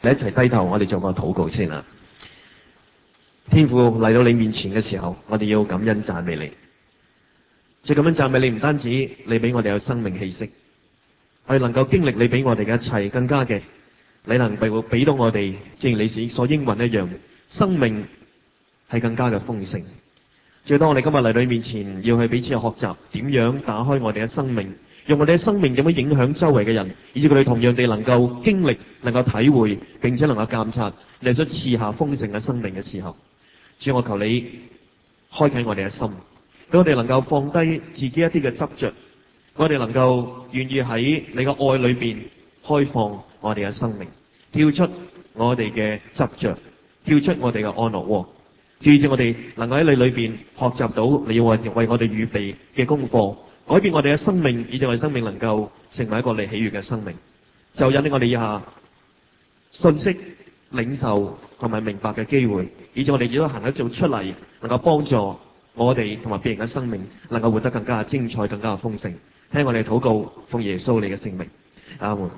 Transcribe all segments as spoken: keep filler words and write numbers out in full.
你一齊低頭，我哋做個禱告先啦。天父，嚟到你面前嘅時候，我哋要感恩讚美你。即係咁樣讚美你，唔單止你俾我哋有生命氣息，我哋能夠經歷你俾我哋嘅一切，更加嘅你能俾俾到我哋，正如你所應允一樣，生命係更加嘅豐盛。最當我哋今日嚟到你面前，要去彼此學習點樣打開我哋嘅生命，用我哋嘅生命點樣影響周圍嘅人，以至佢哋同樣地能夠經歷、能夠體會，並且能夠監察你所賜下豐盛嘅生命嘅時候，主，我求你開啟我哋嘅心，俾我哋能夠放低自己一啲嘅執着，我哋能夠願意喺你嘅愛裏邊開放我哋嘅生命，跳出我哋嘅執着，跳出我哋嘅安樂窩。以致我哋能夠喺你裏邊學習到你為為我哋預備嘅功課，改變我哋嘅生命，以致我哋生命能夠成為一個你喜悅嘅生命。就引領我哋以下信息領受同埋明白嘅機會，以致我哋亦都行得做出嚟，能夠幫助我哋同埋別人嘅生命能夠活得更加精彩、更加豐盛。聽我哋禱告，奉耶穌你嘅聖名，阿門。誒、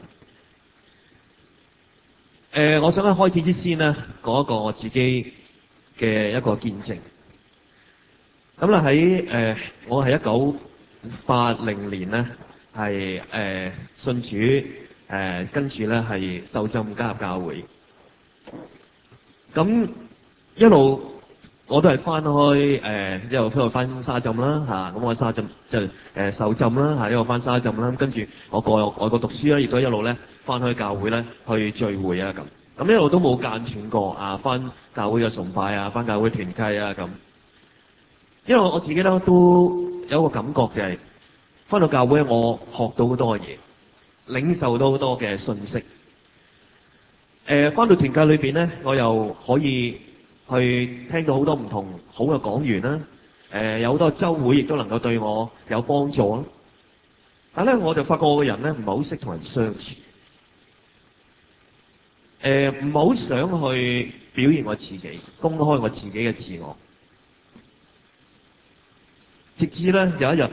呃，我想喺開始之先呢，講一個我自己嘅一個見證。咁啦喺誒，我係一九八零年咧，係誒、呃、信主，誒、呃、跟住咧係受浸加入教會。咁一路我都係翻開誒，一路翻去翻沙浸啦嚇。咁、啊、我沙浸就誒、呃、受浸啦嚇，一路翻沙浸啦。跟住我過外國讀書啦，亦都一路咧翻去教會咧去聚會啊咁。咁一路都冇間斷過啊，翻教會嘅崇拜啊，翻教會團契啊咁。因為我自己咧都有一個感覺就係、是，翻到教會我學到好多嘅嘢，領受到好多嘅信息。誒、呃，翻到團契裏邊咧，我又可以去聽到好多唔同好嘅講員啦。誒、呃，有好多週會亦都能夠對我有幫助啦。但係咧，我就發覺我個人咧唔係好識同人相處。誒，唔好想去表現我自己，公開我自己嘅自我。直至咧有一日，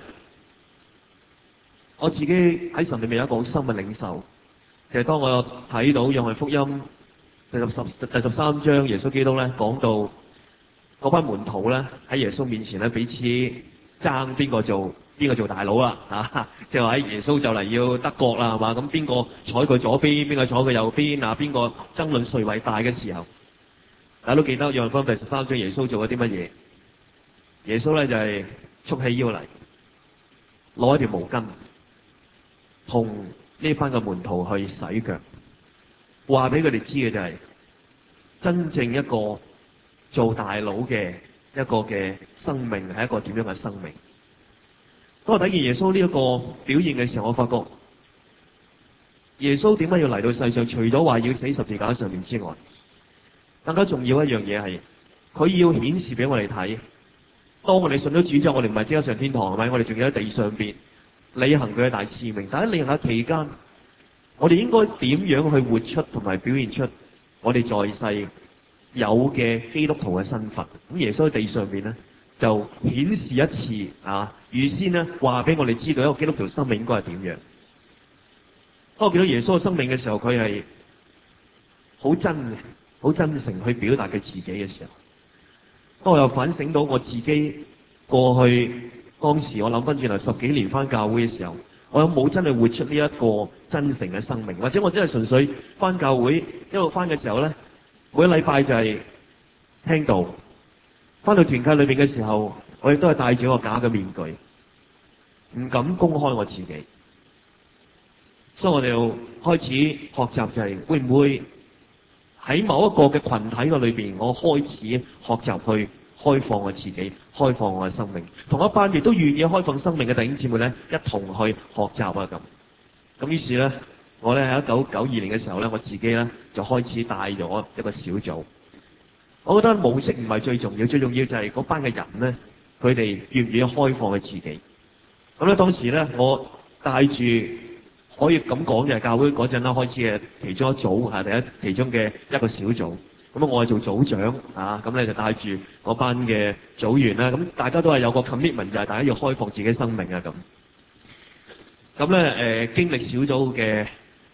我自己喺神裏面有一個好深嘅領受。其實當我睇到約翰福音第十十第十三章，耶穌基督咧講到嗰班門徒咧喺耶穌面前咧彼此爭邊個做邊個做大佬啦嚇，即係話喺耶穌就嚟要得國啦係嘛，咁邊個坐佢左邊，邊個坐佢右邊啊？邊個爭論誰為大嘅時候，大家都記得約翰福音第十三章耶穌做咗啲乜嘢？耶穌咧就係、是、束起腰嚟，攞一條毛巾，同呢班嘅門徒去洗腳，話俾佢哋知嘅就係、是、真正一個做大佬嘅一個嘅生命係一個點樣嘅生命。當我睇見耶穌呢一個表現嘅時候，我發覺耶穌點解要嚟到世上？除咗話要死十字架上面之外，更加重要一樣嘢係佢要顯示俾我哋睇。當我哋信咗主之後，我哋唔係即刻上天堂係咪？我哋仲要喺地上邊履行佢嘅大使命。但喺履行嘅期間，我哋應該點樣去活出同埋表現出我哋在世有嘅基督徒嘅身份？咁耶穌喺地上邊咧，就顯示一次啊，預先咧話俾我哋知道一個基督徒生命應該係點樣。當我見到耶穌嘅生命嘅時候，佢係好真嘅，好真誠去表達佢自己嘅時候。當我又反省到我自己過去當時，我諗翻轉頭十幾年翻教會嘅時候，我有冇真係活出呢一個真誠嘅生命？或者我真係純粹翻教會一路翻嘅時候咧，每個禮拜就係聽道，翻到團契裏邊嘅時候，我亦都係戴住一個假嘅面具，唔敢公開我自己。所以我哋又開始學習就係會唔會喺某一個嘅群體嘅裏邊，我開始學習去開放我自己，開放我嘅生命，同一班亦都願意開放生命嘅弟兄姊妹咧，一同去學習啊咁。咁於是咧，我咧喺一九九二年嘅時候咧，我自己咧就開始帶咗一個小組。我覺得模式唔係最重要，最重要就係嗰班嘅人咧，佢哋願唔願意開放佢自己。咁咧當時咧，我帶住可以咁講就係教會嗰陣啦，開始嘅其中一組係第一其中嘅一個小組。咁我係做組長啊，咁咧就帶住嗰班嘅組員啦。咁大家都係有個 commitment，就係大家要開放自己生命啊咁。咁咧誒經歷小組嘅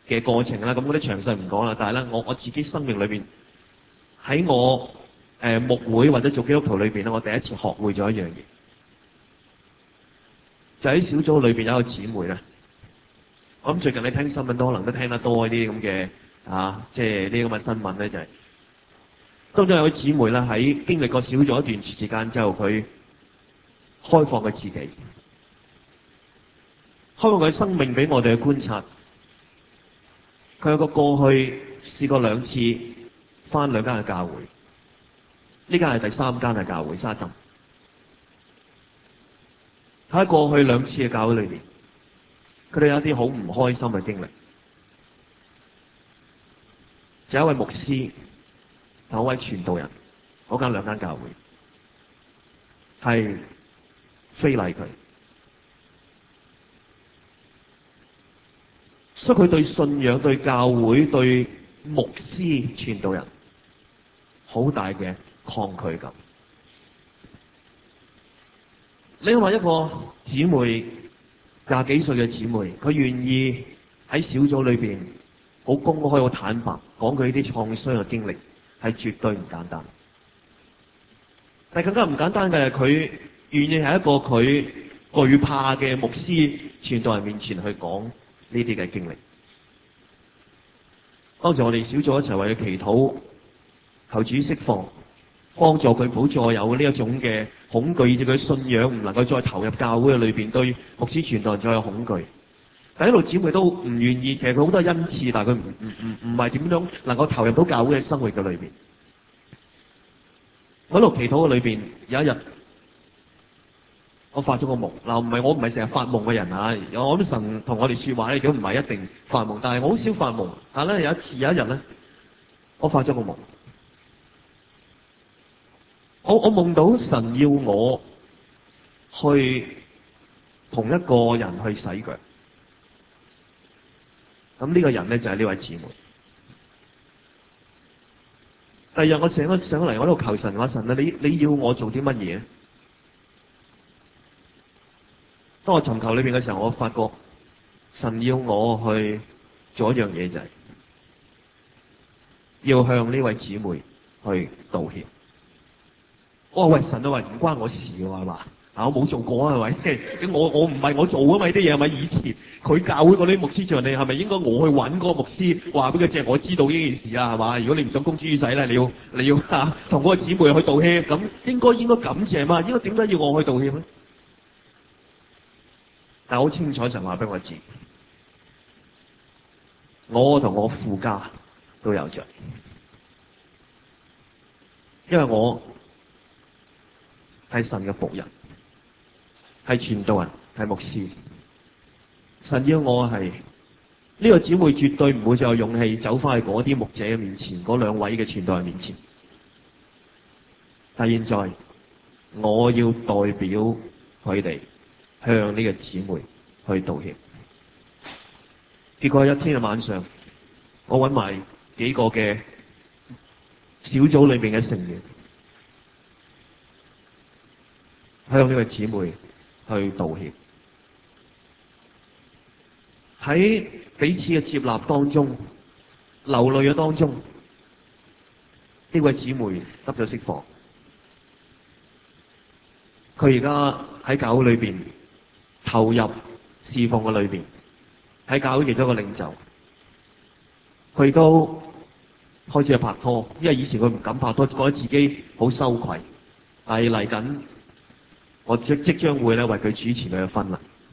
嘅過程啦，咁嗰啲詳細唔講啦。但係咧，我我自己生命裏邊喺我誒牧會或者做基督徒裏邊咧，我第一次學會咗一樣嘢，就喺小組裏邊有一個姊妹咧。我諗最近你聽新聞都可能都聽得多啲咁嘅啊，即係呢啲咁嘅新聞咧，就係當中有位姊妹咧喺經歷過少咗一段時間之後，佢開放佢自己，開放佢生命俾我哋去觀察。佢有個過去試過兩次返兩間嘅教會，呢間係第三間嘅教會沙浸。喺過去兩次嘅教會裏邊，佢哋有一啲好唔開心嘅經歷。就有一位牧師同一位傳道人，嗰間兩間教會係非禮佢，所以佢對信仰、對教會、對牧師、傳道人好大嘅抗拒感。你話一個姊妹廿幾歲嘅姊妹，佢願意喺小組裏邊好公開、好坦白講佢呢啲創傷嘅經歷，係絕對唔簡單。但更加唔簡單嘅係，佢願意喺一個佢懼怕嘅牧師、傳道人面前去講呢啲嘅經歷。當時我哋小組一齊為佢祈禱，求主釋放，幫助佢，補助有呢一種嘅恐懼，以至佢信仰唔能夠再投入教會嘅裏邊，對牧師傳道人再有恐懼。但一路姊妹都唔願意，其實佢好多恩賜，但係佢唔唔唔唔係點樣能夠投入到教會嘅生活嘅裏邊。喺度祈禱嘅裏邊，有一日我發咗個夢。嗱，唔係我唔係成日發夢嘅人啊，我諗神同我哋說話咧，如果唔係一定發夢，但係我好少發夢。但係咧有一次有一日咧，我發咗個夢，我我夢到神要我去同一個人去洗腳。咁呢個人咧就係呢位姊妹。第二日我醒咗醒嚟，我喺度求神話，神啊，你你要我做啲乜嘢？當我尋求裏邊嘅時候，我發覺神要我去做一樣嘢，就係要向呢位姊妹去道歉。我話喂，神啊，喂，唔關我事嘅係嘛？啊，我冇做過啊，係咪？即係我我唔係我做啊嘛，啲嘢係咪？以前佢教會嗰啲牧師長，你係咪應該我去揾嗰個牧師，話俾佢知我知道呢件事啊，係嘛？如果你唔想公諸於世咧，你要你要啊同嗰個姊妹去道歉，咁應該應該感謝嘛？應該點解要我去道歉咧？但係好清楚神話俾我知，我同我父家都有罪，因為我係神嘅僕人，係傳道人，係牧師。神要我係呢個姊妹，絕對唔會再有勇氣走翻去嗰啲牧者嘅面前，嗰兩位嘅傳道人面前。但係現在我要代表佢哋向呢個姊妹去道歉。結果一天嘅晚上，我揾埋幾個嘅小組裏邊嘅成員，向呢個姊妹去道歉。喺彼此嘅接納當中，流淚嘅當中，呢位姊妹得咗釋放。佢而家喺教會裏邊投入侍奉嘅裏邊，喺教會其中一個領袖。佢都開始去拍拖，因為以前佢唔敢拍拖，覺得自己好羞愧。但係嚟緊，我即即將會咧為佢主持佢嘅婚禮。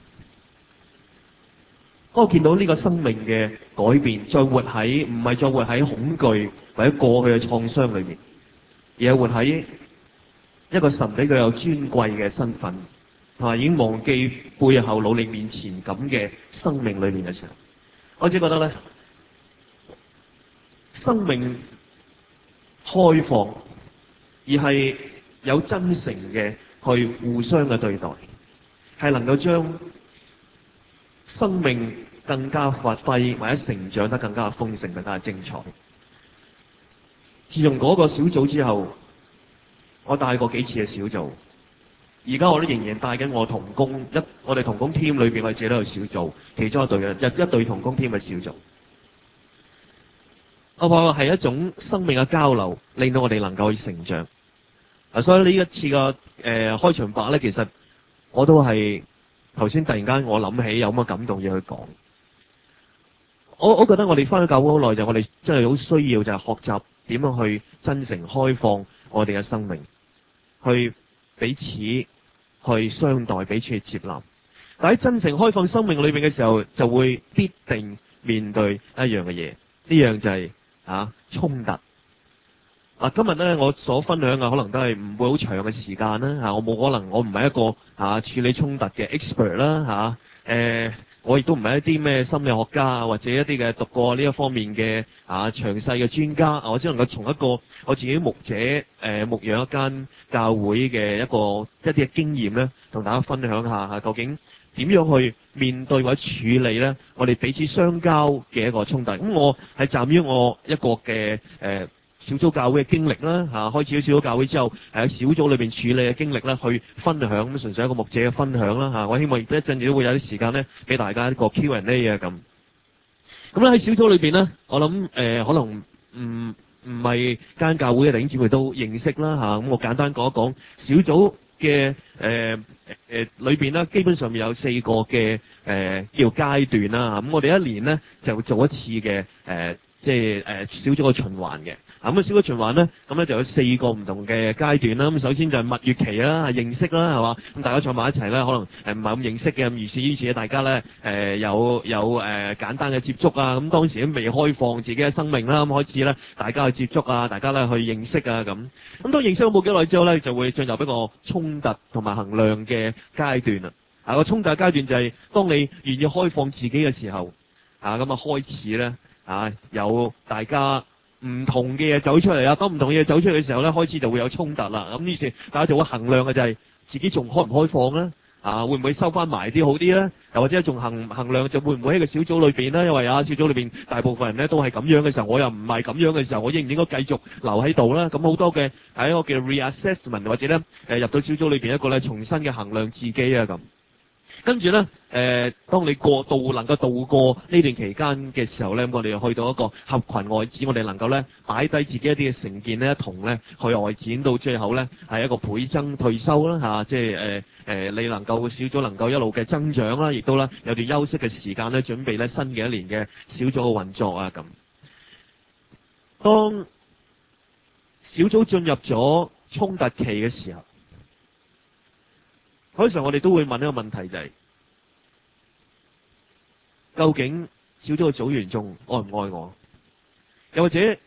當我見到呢個生命嘅改變，再活喺唔係再活喺恐懼或者過去嘅創傷裏面，而係活喺一個神俾佢有尊貴嘅身份，同埋已經忘記背後努力面前咁嘅生命裏面嘅時候，我只覺得咧，生命開放而係有真誠嘅去互相嘅對待，係能夠將生命更加發揮或者成長得更加豐盛、更加精彩。自從嗰個小組之後，我帶過幾次嘅小組，而家我都仍然帶緊我同工一，我哋同工 team 裏邊我哋自己都有小組，其中一隊嘅一一隊同工 team 嘅小組。 我話係一種生命嘅交流，令到我哋能夠去成長。啊，所以呢一次嘅誒、呃、開場白咧，其實我都係頭先突然間我諗起有乜感動嘢去講。我我覺得我哋翻咗教會好耐，就我哋真係好需要就係學習點樣去真誠開放我哋嘅生命，去彼此去相待，彼此去接納。但喺真誠開放生命裏邊嘅時候，就會必定面對一樣嘅嘢，呢樣就係、是、啊衝突。啊，今日咧我所分享嘅可能都係唔會好長嘅時間啦，吓、啊、我冇可能，我唔係一個啊處理衝突嘅 expert 啦，吓、啊、誒、呃，我亦都唔係一啲咩心理學家啊，或者一啲嘅讀過呢一方面嘅啊詳細嘅專家，我只能夠從一個我自己牧者誒、呃、牧養一間教會嘅一個一啲嘅經驗咧，同大家分享下吓、啊，究竟點樣去面對或者處理咧我哋彼此相交嘅一個衝突。咁我係站於我一個嘅誒。呃小組教會嘅經歷啦，嚇、啊、開始咗小組教會之後，喺小組裏邊處理嘅經歷啦，去分享咁，純粹一個牧者嘅分享啦，嚇、啊、我希望亦都一陣亦都會有啲時間咧，俾大家一個 Q and A 啊咁。咁咧喺小組裏邊咧，我諗誒、呃、可能唔唔係間教會嘅弟兄姊妹都認識啦，嚇、啊、咁我簡單講一講小組嘅誒誒裏邊咧，基本上面有四個嘅誒、呃、叫階段啦，咁、啊、我哋一年咧就做一次嘅誒、呃、即係誒、呃、小組嘅循環嘅。咁啊，小組循環咧，咁咧就有四個唔同嘅階段啦。咁首先就係蜜月期啦，認識啦，係嘛？咁大家坐埋一齊咧，可能誒唔係咁認識嘅，咁於是於是大家咧誒、呃、有有誒、呃、簡單嘅接觸啊。咁當時都未開放自己嘅生命啦，咁開始咧大家去接觸啊，大家咧去認識啊咁。咁當認識咗冇幾耐之後咧，就會進入一個衝突同埋衡量嘅階段啦。啊，個衝突階段就係當你願意開放自己嘅時候，啊咁啊開始咧啊有大家。唔同嘅嘢走出嚟啊！當唔同嘅嘢走出嚟嘅時候咧，開始就會有衝突啦。咁於是大家就會衡量嘅就係自己仲開唔開放咧？啊，會唔會收翻埋啲好啲咧？又或者仲衡衡量就會唔會喺個小組裏邊咧？因為啊，小組裏邊大部分人咧都係咁樣嘅時候，我又唔係咁樣嘅時候，我應唔應該繼續留喺度咧？咁好多嘅喺一個叫 reassessment 或者咧誒入到小組裏邊一個咧重新嘅衡量自己啊咁。跟住咧，誒、呃，當你過渡能夠度過呢段期間嘅時候咧，我哋又去到一個合群外展，我哋能夠咧擺低自己一啲嘅成見咧，一同咧去外展到最後咧係一個倍增退休啦嚇、啊，即係誒誒，你能夠小組能夠一路嘅增長啦，亦都咧有段休息嘅時間咧，準備咧新嘅一年嘅小組嘅運作啊咁。當小組進入咗衝突期嘅時候，嗰時候我哋都會問一個問題就係、是。究竟小組嘅組員仲愛唔愛我？又或者嗰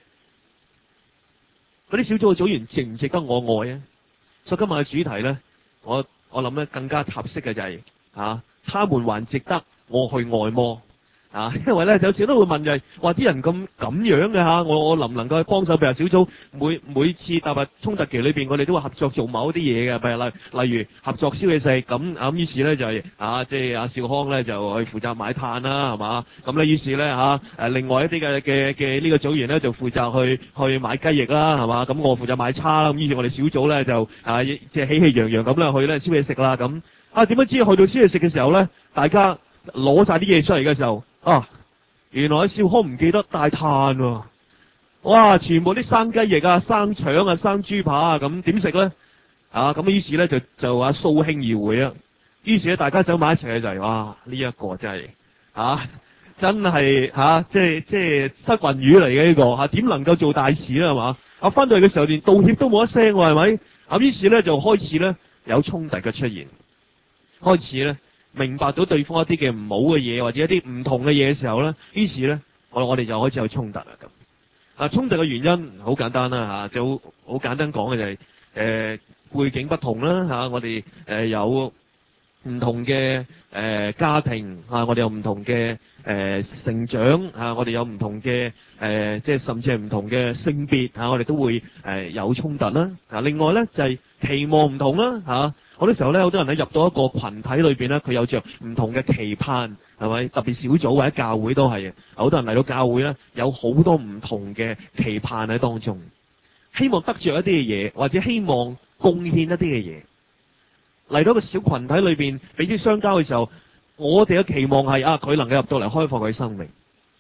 啲小組嘅組員值唔值得我愛啊？所以今日嘅主題咧，我我諗咧更加合適嘅就係、是、啊，他們還值得我去愛麼？啊，因為咧有時都會問就係話啲人咁咁樣嘅嚇，我我能唔能夠去幫手？譬如小組每每次踏入衝突期裏邊，我哋都會合作做某啲嘢嘅，譬如例例如合作燒嘢食咁咁，於是咧就係啊，即係阿少康咧就去負責買炭啦，係嘛？咁咧於是咧嚇誒另外一啲嘅嘅嘅呢個組員咧就負責去去買雞翼啦，係嘛？咁我負責買叉啦，咁於是我哋小組咧就啊即係喜氣洋洋咁啦去咧燒嘢食啦咁。啊點樣知去到燒嘢食嘅時候咧，大家攞晒啲嘢出嚟嘅時候？啊！原來少康唔記得帶炭喎、啊，哇！全部啲生雞翼啊、生腸啊、生豬扒啊，咁點食咧？啊！咁於是咧就就話掃興而回啊。於是咧大家走埋一齊就係、是、哇！呢、這、一個真係啊，真係吓、啊，即係即係失魂魚嚟嘅呢個吓，點、啊、能夠做大事咧係嘛？啊，翻到嚟嘅時候連道歉都冇一聲喎，係咪？啊，於是咧就開始咧有衝突嘅出現，開始咧。明白到對方一啲嘅唔好嘅嘢，或者一啲唔同嘅嘢嘅時候咧，於是咧我我哋就開始有衝突啦咁。啊，衝突嘅原因好簡單啦嚇、啊，就好好簡單講嘅就係、是、誒、呃、背景不同啦嚇、啊，我哋誒、呃、有唔同嘅誒、呃、家庭嚇、啊，我哋有唔同嘅誒、呃、成長嚇、啊，我哋有唔同嘅誒、呃、即係甚至係唔同嘅性別嚇、啊，我哋都會誒、呃、有衝突啦。啊，另外咧就係、是、期望唔同啦嚇。啊好多時候咧，好多人咧入到一個群體裏邊咧，佢有着唔同嘅期盼，係咪？特別小組或者教會都係嘅。好多人嚟到教會咧，有好多唔同嘅期盼喺當中，希望得着一啲嘅嘢，或者希望貢獻一啲嘅嘢。嚟到一個小群體裏邊，彼此相交嘅時候，我哋嘅期望係啊，佢能夠入到嚟開放佢生命。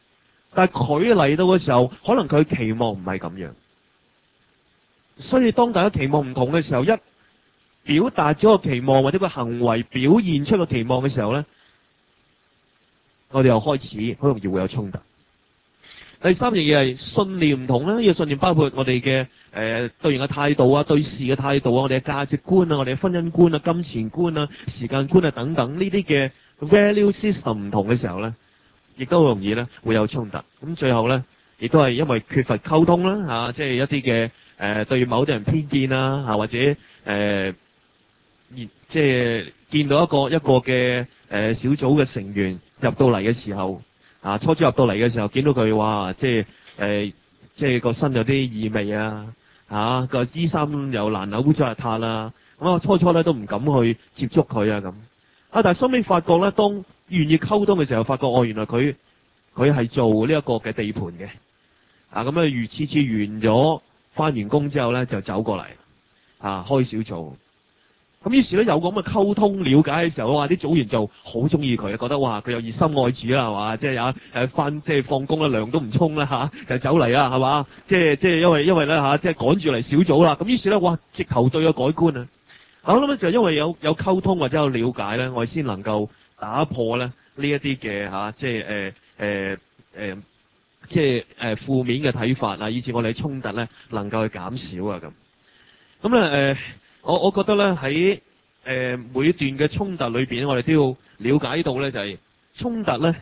但係佢嚟到嘅時候，可能佢期望唔係咁樣。所以當大家期望唔同嘅時候，一表達咗個期望或者個行為表現出個期望嘅時候咧，我哋又開始好容易會有衝突。第三樣嘢係信念唔同啦，呢個信念包括我哋嘅誒對人嘅態度啊、對事嘅態度啊、我哋嘅價值觀啊、我哋嘅婚姻觀啊、金錢觀啊、時間觀啊等等呢啲嘅 value system 唔同嘅時候咧，亦都好容易咧會有衝突。咁最後咧，亦都係因為缺乏溝通啦，嚇、啊，即係一啲嘅誒對某啲人偏見啦，嚇、啊，或者誒、呃，即係見到一個一個嘅誒、呃、小組嘅成員入到嚟嘅時候。啊！初初入到嚟嘅時候，見到佢哇，即係誒、呃，即係個身有啲異味啊！嚇個衣衫又爛扭污糟邋遢啦。咁啊，初初咧都唔敢去接觸佢啊咁。啊，但係收尾發覺咧，當願意溝通嘅時候，發覺哦，原來佢佢係做呢一個嘅地盤嘅。啊，咁啊，如次次完咗翻完工之後咧，就走過嚟啊，開小組。咁於是咧有咁嘅溝通了解嘅時候，哇！啲組員就好中意佢，覺得哇佢又熱心愛主啦，係嘛？即係有誒翻即係放工啦，涼都唔沖啦嚇，就走嚟啦，係嘛？即係即係因為因為咧嚇，即係趕住嚟小組啦。咁於是咧，哇！直頭對個改觀啊！我諗咧就因為有有溝通或者有了解咧，我哋先能夠打破咧呢一啲嘅嚇，即係誒誒誒，即係誒負面嘅睇法啊，以至我哋衝突咧能夠去減少啊咁。咁咧誒。我我覺得咧喺誒每一段嘅衝突裏邊，我哋都要了解到咧，就係衝突咧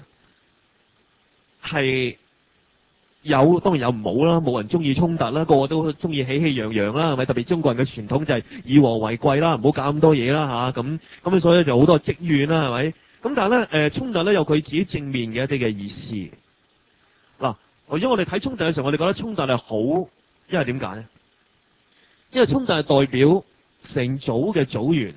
係有，當然有唔好啦，冇人中意衝突啦，個個都中意喜氣洋洋啦，係咪？特別中國人嘅傳統就係以和為貴啦，唔好搞咁多嘢啦吓，咁咁所以就好多積怨啦，係咪？咁但係咧誒衝突咧有佢自己正面嘅一啲嘅意思。嗱，如果我哋睇衝突嘅時候，我哋覺得衝突係好，因為點解咧？因為衝突係代表成組嘅組員，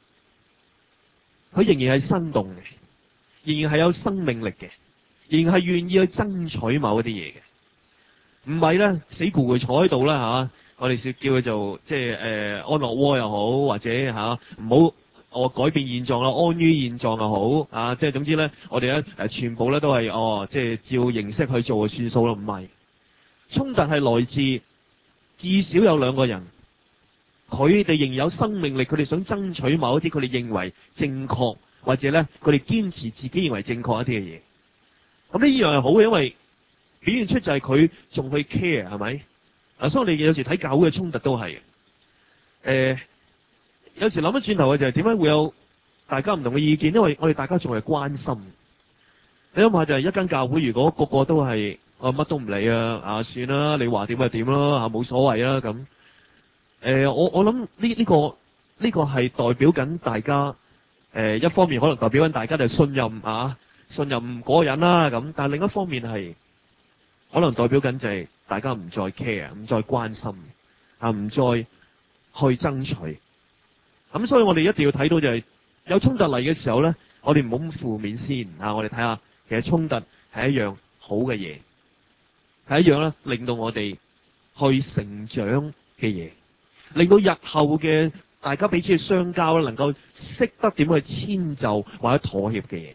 佢仍然係生動嘅，仍然係有生命力嘅，仍然係願意去爭取某一啲嘢嘅，唔係咧死咕咕坐喺度啦吓。我哋叫叫佢做即係誒安樂窩又好，或者吓唔好我改變現狀啦，安於現狀又好啊。即係總之咧，我哋咧誒全部咧都係哦，即係照形式去做就算數啦。唔係，衝突係來自至少有兩個人。佢哋仍然有生命力，佢哋想爭取某一啲佢哋認為正確，或者咧佢哋堅持自己認為正確一啲嘅嘢。咁呢樣係好嘅，因為表現出就係佢仲去 care 係咪？啊，所以我哋有時睇教會嘅衝突都係誒、呃，有時諗翻轉頭嘅就係點解會有大家唔同嘅意見？因為我哋大家仲係關心。你諗下就係一間教會，如果個個都係啊乜都唔理啊，啊算啦，你話點就點啦，啊冇所謂啦咁。誒、呃，我我諗呢呢個呢、呢個係代表緊大家誒、呃，一方面可能代表緊大家就信任啊，信任嗰個人啦咁，但係另一方面係可能代表緊就係大家唔再 care，唔再關心啊，唔再去爭取。咁所以我哋一定要睇到就係有衝突嚟嘅時候咧，我哋唔好咁負面先啊，我哋睇下其實衝突係一樣好嘅嘢，係一樣咧令到我哋去成長嘅嘢。令到日後嘅大家彼此嘅相交咧，能夠識得點去遷就或者妥協嘅嘢。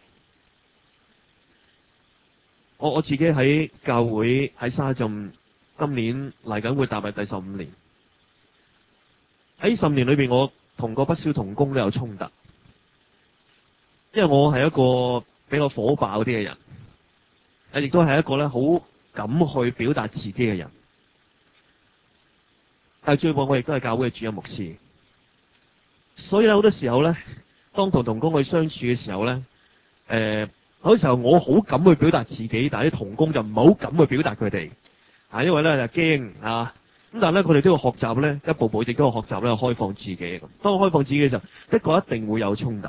我我自己喺教會喺沙浸，今年嚟緊會踏入第十五年。喺十年裏邊，我同過不少同工都有衝突，因為我係一個比較火爆啲嘅人，誒，亦都係一個咧好敢去表達自己嘅人。但係最後我亦都係教會嘅主任牧師，所以咧好多時候咧，當同同工去相處嘅時候咧，誒、呃，好多時候我好敢去表達自己，但係啲同工就唔係好敢去表達佢哋，啊，因為咧就驚啊，咁但係咧佢哋都要學習咧，一步步亦都要學習咧開放自己咁。當我開放自己嘅時候，的確一定會有衝突。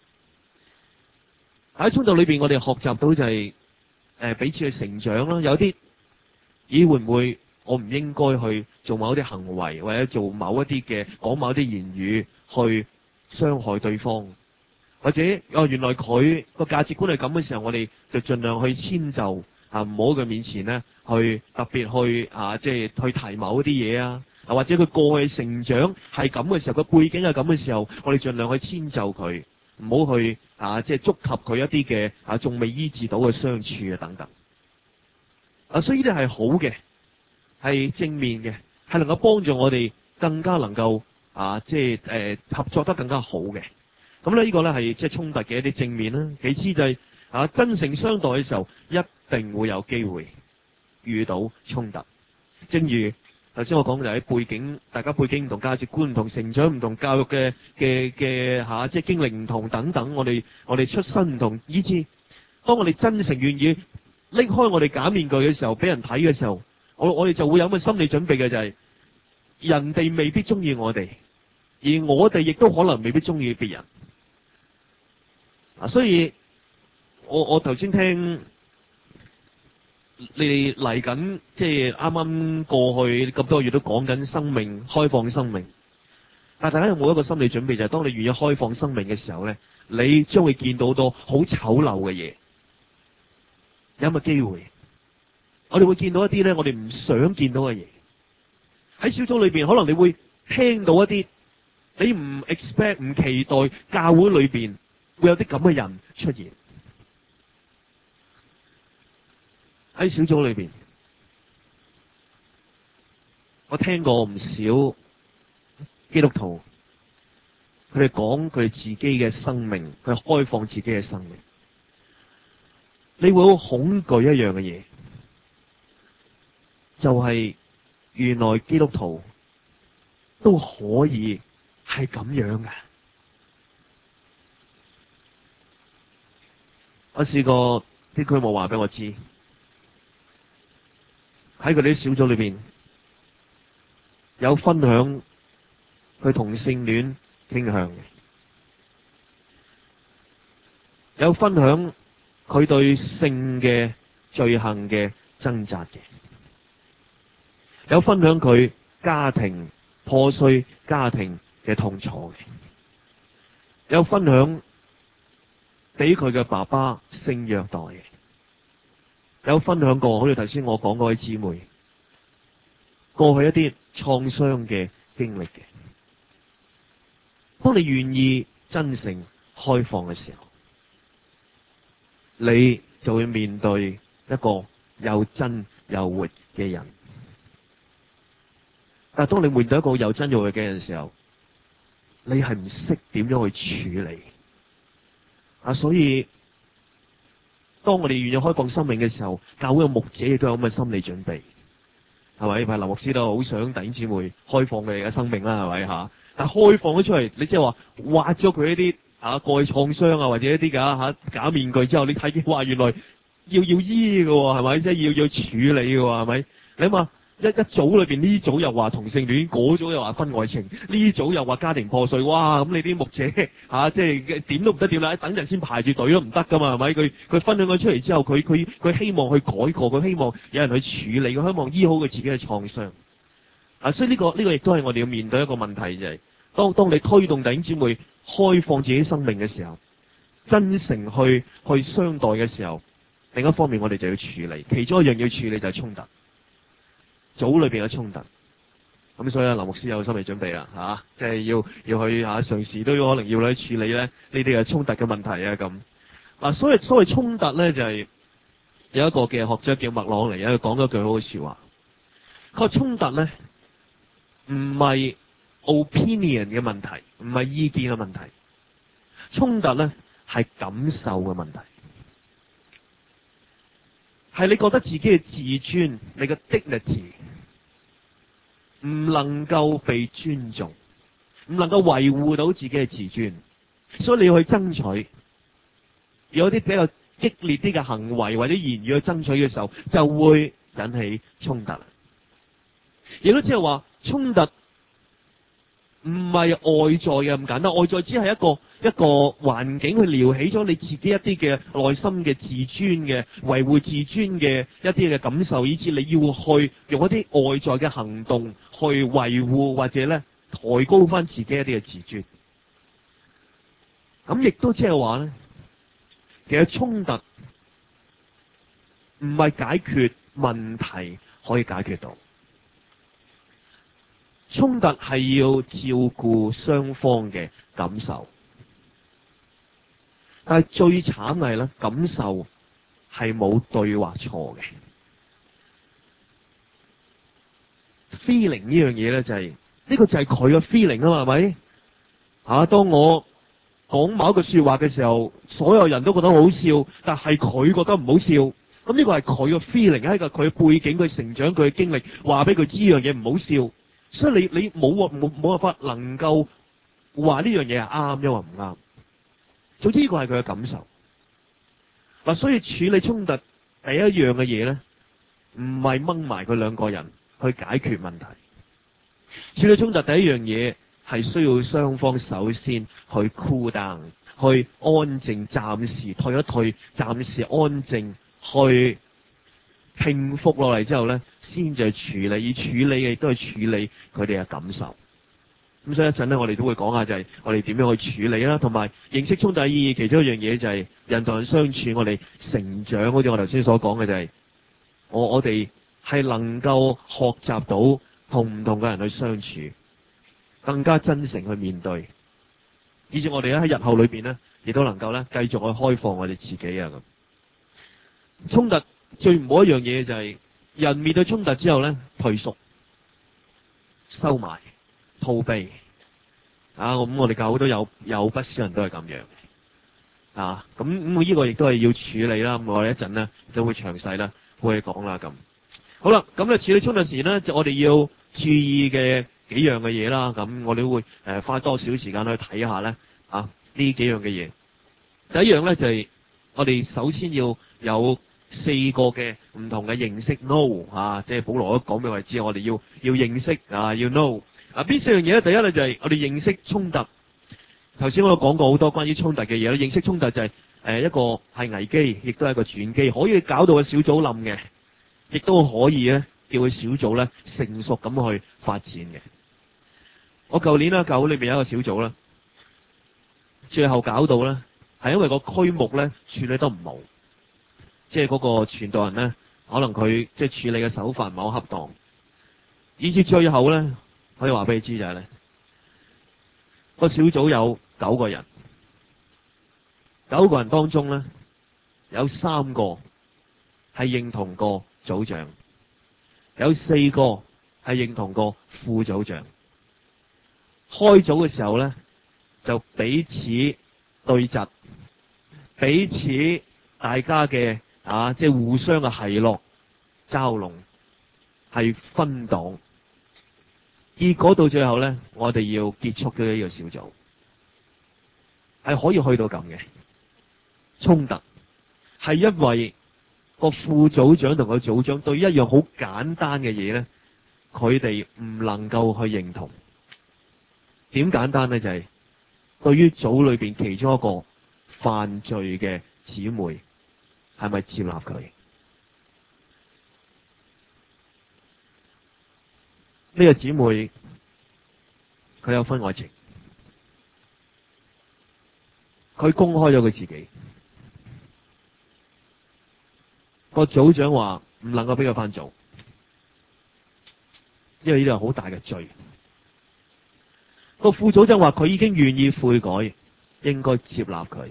喺衝突裏邊，我哋學習到就係、是、誒、呃、彼此嘅成長啦。有啲咦會唔會？我唔應該去做某啲行為，或者做某一啲嘅講某啲言語去傷害對方，或者哦原來佢個價值觀係咁嘅時候，我哋就盡量去遷就啊，唔好喺佢面前咧去特別去啊，即係去提某一啲嘢啊，或者佢過去成長係咁嘅時候，個背景係咁嘅時候，我哋盡量去遷就佢，唔好去啊，即係觸及佢一啲嘅啊仲未醫治到嘅傷處啊等等。 啊，所以呢啲係好嘅，係正面嘅，係能夠幫助我哋更加能夠啊，即係誒、呃、合作得更加好嘅。咁咧呢個咧係即係衝突嘅一啲正面啦。其次就係、是、啊真誠相待嘅時候，一定會有機會遇到衝突。正如頭先我講就喺背景，大家背景唔同、價值觀唔同、成長唔同、教育嘅嘅嘅吓，即係經歷唔同等等，我哋我哋出身唔同，以至當我哋真誠願意拎開我哋假面具嘅時候，俾人睇嘅時候，我我哋就會有咁嘅心理準備嘅，就係、是、人哋未必中意我哋，而我哋亦都可能未必中意別人。啊，所以我我頭先聽你哋嚟緊，即係啱啱過去咁多月都講緊生命開放生命，但係大家有冇一個心理準備，就係、是、當你願意開放生命嘅時候咧，你將會見到好多好醜陋嘅嘢。有咁嘅機會，我哋會見到一啲咧，我哋唔想見到嘅嘢。喺小組裏邊，可能你會聽到一啲你唔 expect、唔期待教會裏邊會有啲咁嘅人出現。喺小組裏邊，我聽過唔少基督徒，佢哋講佢哋自己嘅生命，佢開放自己嘅生命。你會好恐懼一樣嘅嘢，就係、是、原來基督徒都可以係咁樣嘅。我試過啲區冇話俾我知，喺佢哋啲小組裏邊有分享佢同性戀傾向嘅，有分享佢對性嘅罪行嘅掙扎嘅，有分享佢家庭破碎家庭嘅痛楚嘅，有分享俾佢嘅爸爸性虐待嘅，有分享過好似頭先我講嗰位姊妹過去一啲創傷嘅經歷嘅。當你願意真誠開放嘅時候，你就會面對一個又真又活嘅人。但係當你面對一個又真又活嘅人嘅時候，你係唔識點樣去處理啊！所以當我哋願意開放生命嘅時候，教會嘅牧者亦都有咁嘅心理準備，係咪？譬如林牧師都好想弟兄姊妹開放佢哋嘅生命啦，係咪吓？但係開放咗出嚟，你即係話挖咗佢一啲啊過去創傷啊，或者一啲噶吓假面具之後，你睇見哇，原來要要醫嘅係咪？即係要要處理嘅係咪？你諗下一一組裏邊呢組又話同性戀，嗰組又話婚外情，呢組又話家庭破碎，哇！咁你啲牧者吓即係點都唔得掂啦，等陣先排住隊都唔得噶嘛，係咪？佢佢分享咗出嚟之後，佢佢佢希望去改過，佢希望有人去處理，佢希望醫好佢自己嘅創傷。啊，所以呢、這個呢、這個亦都係我哋要面對一個問題，就係當當你推動弟兄姊妹開放自己生命嘅時候，真誠去去相待嘅時候，另一方面我哋就要處理，其中一樣要處理就係衝突，組裏邊嘅衝突。咁所以咧，林牧師有心理準備啦，吓、啊，即係要要去吓，隨、啊、時都可能要去處理咧呢啲嘅衝突嘅問題啊咁。嗱，所謂所謂衝突咧，就係、是、有一個嘅學者叫麥朗尼，佢講咗句好嘅說話，佢話衝突咧。唔係 opinion 嘅問題，唔係意見嘅問題，衝突咧係感受嘅問題，係你覺得自己嘅自尊，你嘅 dignity 唔能夠被尊重，唔能夠維護到自己嘅自尊，所以你要去爭取，有啲比較激烈啲嘅行為或者言語去爭取嘅時候，就會引起衝突。亦都即係話。衝突唔係外在嘅咁簡單，外在只係一個一個環境去撩起咗你自己一啲嘅內心嘅自尊嘅維護自尊嘅一啲嘅感受，以至你要去用一啲外在嘅行動去維護或者咧抬高翻自己一啲嘅自尊。咁亦都即係話咧，其實衝突唔係解決問題可以解決到。衝突係要照顧雙方嘅感受，但係最慘係咧，感受係冇對或錯嘅。 feeling 呢樣嘢咧，就係、是、呢個就係佢嘅 feeling 啊嘛，係咪？吓，當我講某一句說話嘅時候，所有人都覺得好笑，但係佢覺得唔好笑。咁呢個係佢嘅 feeling，係一個佢嘅背景、佢成長、佢嘅經歷，話俾佢知呢樣嘢唔好笑。所以你你冇冇冇辦法能夠話呢樣嘢係啱，因為唔啱。總之呢個係佢嘅感受。嗱，所以處理衝突第一樣嘅嘢咧，唔係掹埋佢兩個人去解決問題。處理衝突第一樣嘢係需要雙方首先去 cool down，去安靜，暫時退一退，暫時安靜，去平復落嚟之後咧，先至去處理。而處理嘅亦都係處理佢哋嘅感受。咁所以一陣咧，我哋都會講下就係我哋點樣去處理啦，同埋認識衝突嘅意義。其中一樣嘢就係人同人相處，我哋成長，好似我頭先所講嘅就係、是、我我哋係能夠學習到同唔同嘅人去相處，更加真誠去面對，以至我哋咧喺日後裏邊咧，亦都能夠咧繼續去開放我哋自己啊咁。衝突最唔好一樣嘢就係、是、人面對衝突之後咧，退縮、收埋、逃避啊！咁我哋教會都有有不少人都係咁樣啊！咁咁呢個亦都係要處理啦。咁我哋一陣咧就會詳細啦，會講啦咁。好啦，咁咧處理衝突時咧，就我哋要注意嘅幾樣嘅嘢啦。咁我哋會誒、呃、花多少時間去睇下咧啊？呢幾樣嘅嘢，第一樣咧就係、是、我哋首先要有四個嘅唔同嘅認識 know 啊，即係保羅都講俾我哋知，我哋要要認識啊，要 know。啊！邊四樣嘢咧？第一咧就係我哋認識衝突。頭先我有講過好多關於衝突嘅嘢啦。認識衝突就係誒一個係危機，亦都係一個轉機，可以搞到個小組冧嘅，亦都可以咧叫佢小組咧成熟咁去發展嘅。我舊年啦，教會裏面有一個小組啦，最後搞到咧係因為個區目咧處理得唔好，即係嗰個傳道人咧可能佢即係處理嘅手法唔係好恰當，以至最後咧。可以話俾你知就係咧，個小組有九個人，九個人當中咧有三個係認同過組長，有四個係認同過副組長。開組嘅時候咧就彼此對質，彼此大家嘅啊即係互相嘅奚落、嘲弄，係分黨。結果到最後咧，我哋要結束咗呢個小組，係可以去到咁嘅衝突，係因為個副組長同個組長對一樣好簡單嘅嘢咧，佢哋唔能夠去認同。點簡單咧？就係、是、對於組裏邊其中一個犯罪嘅姊妹，係咪接納佢？呢個姊妹佢有婚外情，佢公開咗佢自己。個組長話唔能夠俾佢翻組，因為呢度係好大嘅罪。個副組長話佢已經願意悔改，應該接納佢。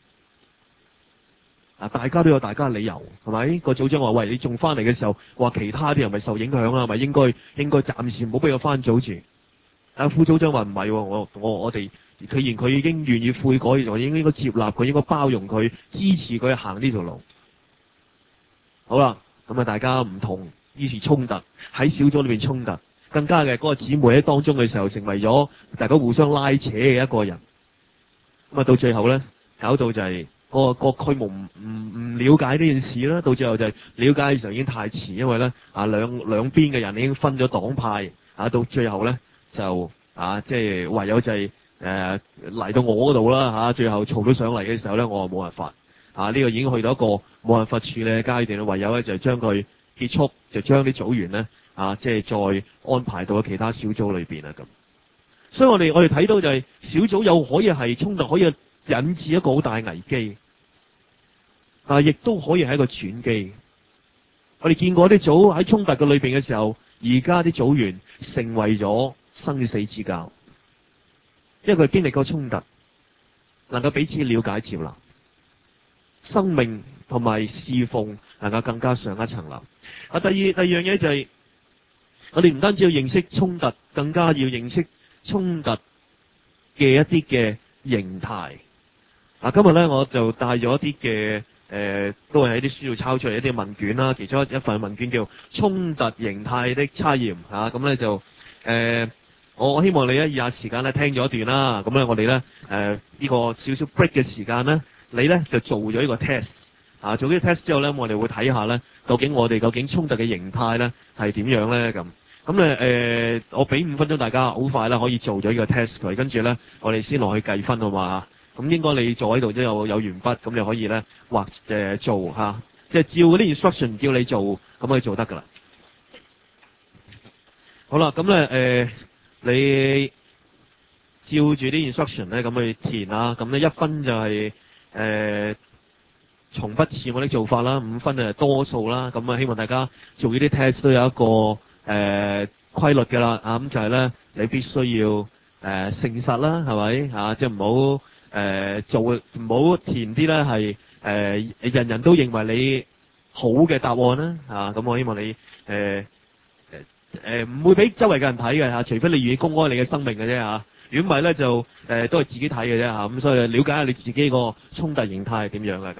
啊！大家都有大家嘅理由，係咪？個組長話：喂，你仲翻嚟嘅時候，話其他啲人咪受影響啦，係咪應該應該暫時唔好俾佢翻組住。但副組長話唔係，我我我哋，既然佢已經願意悔改，我應應該接納佢，應該包容佢，支持佢行呢條路。好啦，咁啊，大家唔同，於是衝突喺小組裏邊衝突，更加嘅嗰個姊妹喺當中嘅時候，成為咗大家互相拉扯嘅一個人。咁啊，到最後咧，搞到就係、是。個個區目唔唔唔了解呢件事啦，到最後就係了解嘅時候已經太遲，因為咧啊兩兩邊嘅人已經分咗黨派啊，到最後咧就啊即係唯有就係誒嚟到我嗰度啦嚇，最後嘈到上嚟嘅時候咧，我啊冇辦法啊呢、這個已經去到一個冇辦法處理嘅階段，唯有咧就係將佢結束，就將啲組員咧啊即係再安排到其他小組裏邊啊咁。所以我哋我哋睇到就係、是、小組又可以係衝突，可以引致一個好大危機。但係亦都可以係一個轉機。我哋見過啲組喺衝突嘅裏邊嘅時候，而家啲組員成為咗生死之交，因為佢經歷過衝突，能夠彼此了解接納，生命同埋侍奉能夠更加上一層樓。啊，第二第二樣嘢就係、是、 我哋唔單止要認識衝突，更加要認識衝突嘅一啲嘅形態。啊，今日咧我就帶咗一啲嘅誒，都係喺啲書度抄出嚟一啲問卷啦。其中一份問卷叫衝突形態的測驗嚇，咁、啊、咧就誒、呃，我希望你咧以下時間咧聽咗一段啦。咁咧我哋咧誒呢個少少 break 嘅時間咧，你咧就做咗呢個 test。啊，做呢個 test 之後咧，我哋會睇下咧，究竟我哋究竟衝突嘅形態咧係點樣咧咁。咁咧誒，我俾五分鐘大家，好快啦可以做咗呢個 test 佢，跟住咧我哋先落去計分好嘛。咁應該你坐喺度都有有鉛筆，咁你可以咧畫誒做嚇、啊，即係照嗰啲 instruction 叫你做，咁可以做得噶啦。好啦，咁咧誒，你照住啲 instruction 咧咁去填啦，咁咧一分就係、是、誒。呃從不似我的做法啦，五分就係多數啦，咁啊希望大家做呢啲 test 都有一個誒、呃、規律嘅啦，啊咁就係咧你必須要誒、呃、誠實啦，係咪啊？即係唔好誒做唔好填啲咧係誒人人都認為你好嘅答案啦，啊咁我希望你誒誒誒唔會俾周圍嘅人睇嘅嚇，除非你願意公開你嘅生命嘅啫嚇，如果唔係咧就誒、呃、都係自己睇嘅啫嚇，咁所以了解下你自己個衝突形態係點樣嘅咁。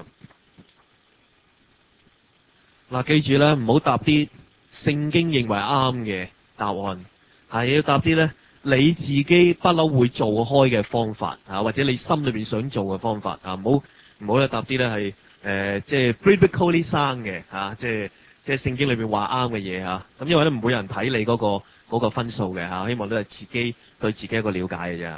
嗱，記住咧，唔好答啲聖經認為啱嘅答案，係要答啲咧你自己不嬲會做開嘅方法啊，或者你心裏邊想做嘅方法啊，唔好唔好咧答啲咧係誒即係 biblically 生嘅嚇，即係即係聖經裏邊話啱嘅嘢嚇。咁因為咧唔會有人睇你嗰個嗰個分數嘅嚇，希望都係自己對自己一個了解嘅啫。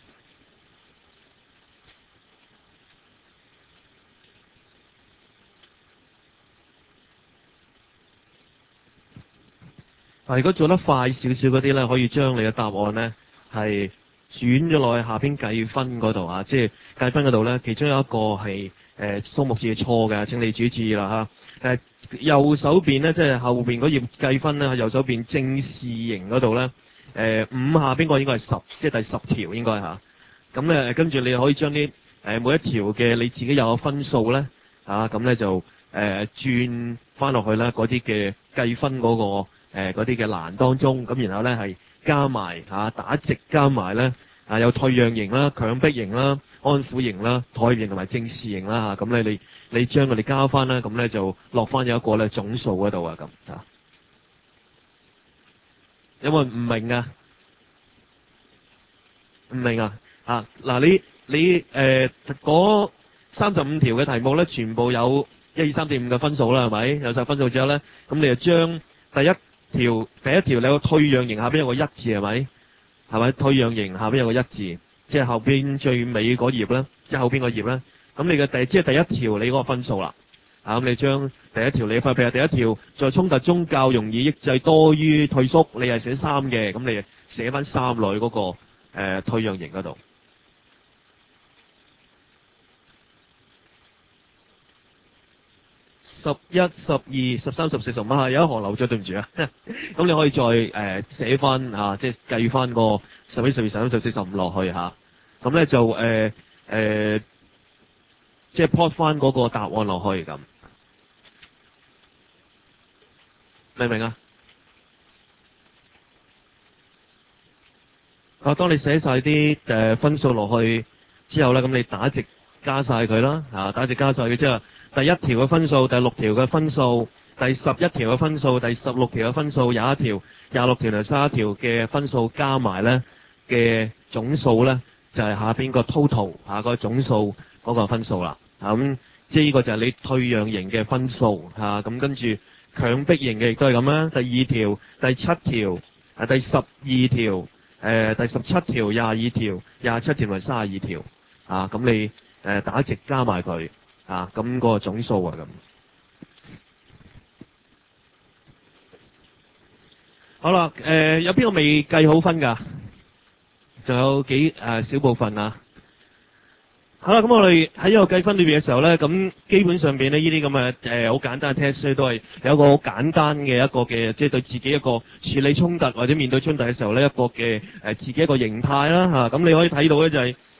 嗱，如果做得快少少嗰啲咧，可以將你嘅答案咧係轉咗落去下邊計分嗰度啊，即係計分嗰度咧，其中有一個係誒數目字係錯嘅，請你注意啦嚇。誒、呃、右手邊咧，即係後邊嗰頁計分咧，右手邊正視型嗰度咧，誒、呃、五下邊個應該係十，即係第十條應該嚇。咁咧跟住你可以將啲誒每一條嘅你自己有嘅分數咧，啊咁咧就誒、呃、轉翻落去啦，嗰啲嘅計分嗰、嗰個。誒嗰啲嘅欄當中，咁然後咧係加埋嚇、啊、打直加埋咧啊有退讓型啦、強迫型啦、安撫型啦、妥協型同埋正視型啦嚇，咁、啊、咧你你將佢哋加翻啦，咁咧就落翻有一個咧總數嗰度啊咁啊。有冇人唔明啊？唔明啊？啊嗱，你你誒嗰三十五條嘅題目咧，全部有一二三四五嘅分數啦，係咪？有晒分數之後咧，咁你就將第一條第一條你個退讓型下邊有個一字係咪？係咪退讓型下邊有個一字？即係後邊最尾嗰頁咧，即係後邊個頁咧。咁你嘅第即係第一條你嗰個分數啦。啊，咁你將第一條你發譬如第一條在衝突中較容易抑制多於退縮，你係寫三嘅，咁你寫翻三落去嗰個誒、呃、退讓型嗰度。十一、十二、十三、十四、十五啊，有一行漏咗，對唔住啊。咁你可以再誒寫翻啊，即係計翻個十一、十二、十三、十四、十五落去嚇。咁、啊、咧就誒誒、呃呃，即係 plot 翻嗰個答案落去咁，明唔明啊？啊，當你寫晒啲誒分數落去之後咧，咁你打直加晒佢啦，啊，打直加晒佢之後。第一條嘅分數，第六條嘅分數，第十一條嘅分數，第十六條嘅分數，廿一條、廿六條同三十一條嘅分數加埋咧嘅總數咧，就係、是、下邊個 total 下個總數嗰個分數啦。咁、嗯、即係呢個就係你退讓型嘅分數嚇。咁、啊、跟住強迫型嘅亦都係咁啦。第二條、第七條、啊第十二條、誒、呃、第十七條、廿二條、廿七條同三十二條啊。咁你誒、呃、打直加埋佢。啊，咁、那、嗰個總數啊，咁好啦。誒、呃，有邊個未計好分㗎？仲有幾誒、呃、小部分啊？好啦，咁我哋喺呢個計分裏邊嘅時候咧，咁基本上邊呢，呢啲咁嘅誒好簡單嘅 test 都係有一個好簡單嘅一個嘅，即係對自己一個處理衝突或者面對衝突嘅時候咧，一個嘅誒、呃、自己一個形態啦嚇。咁、啊、你可以睇到咧就係、是。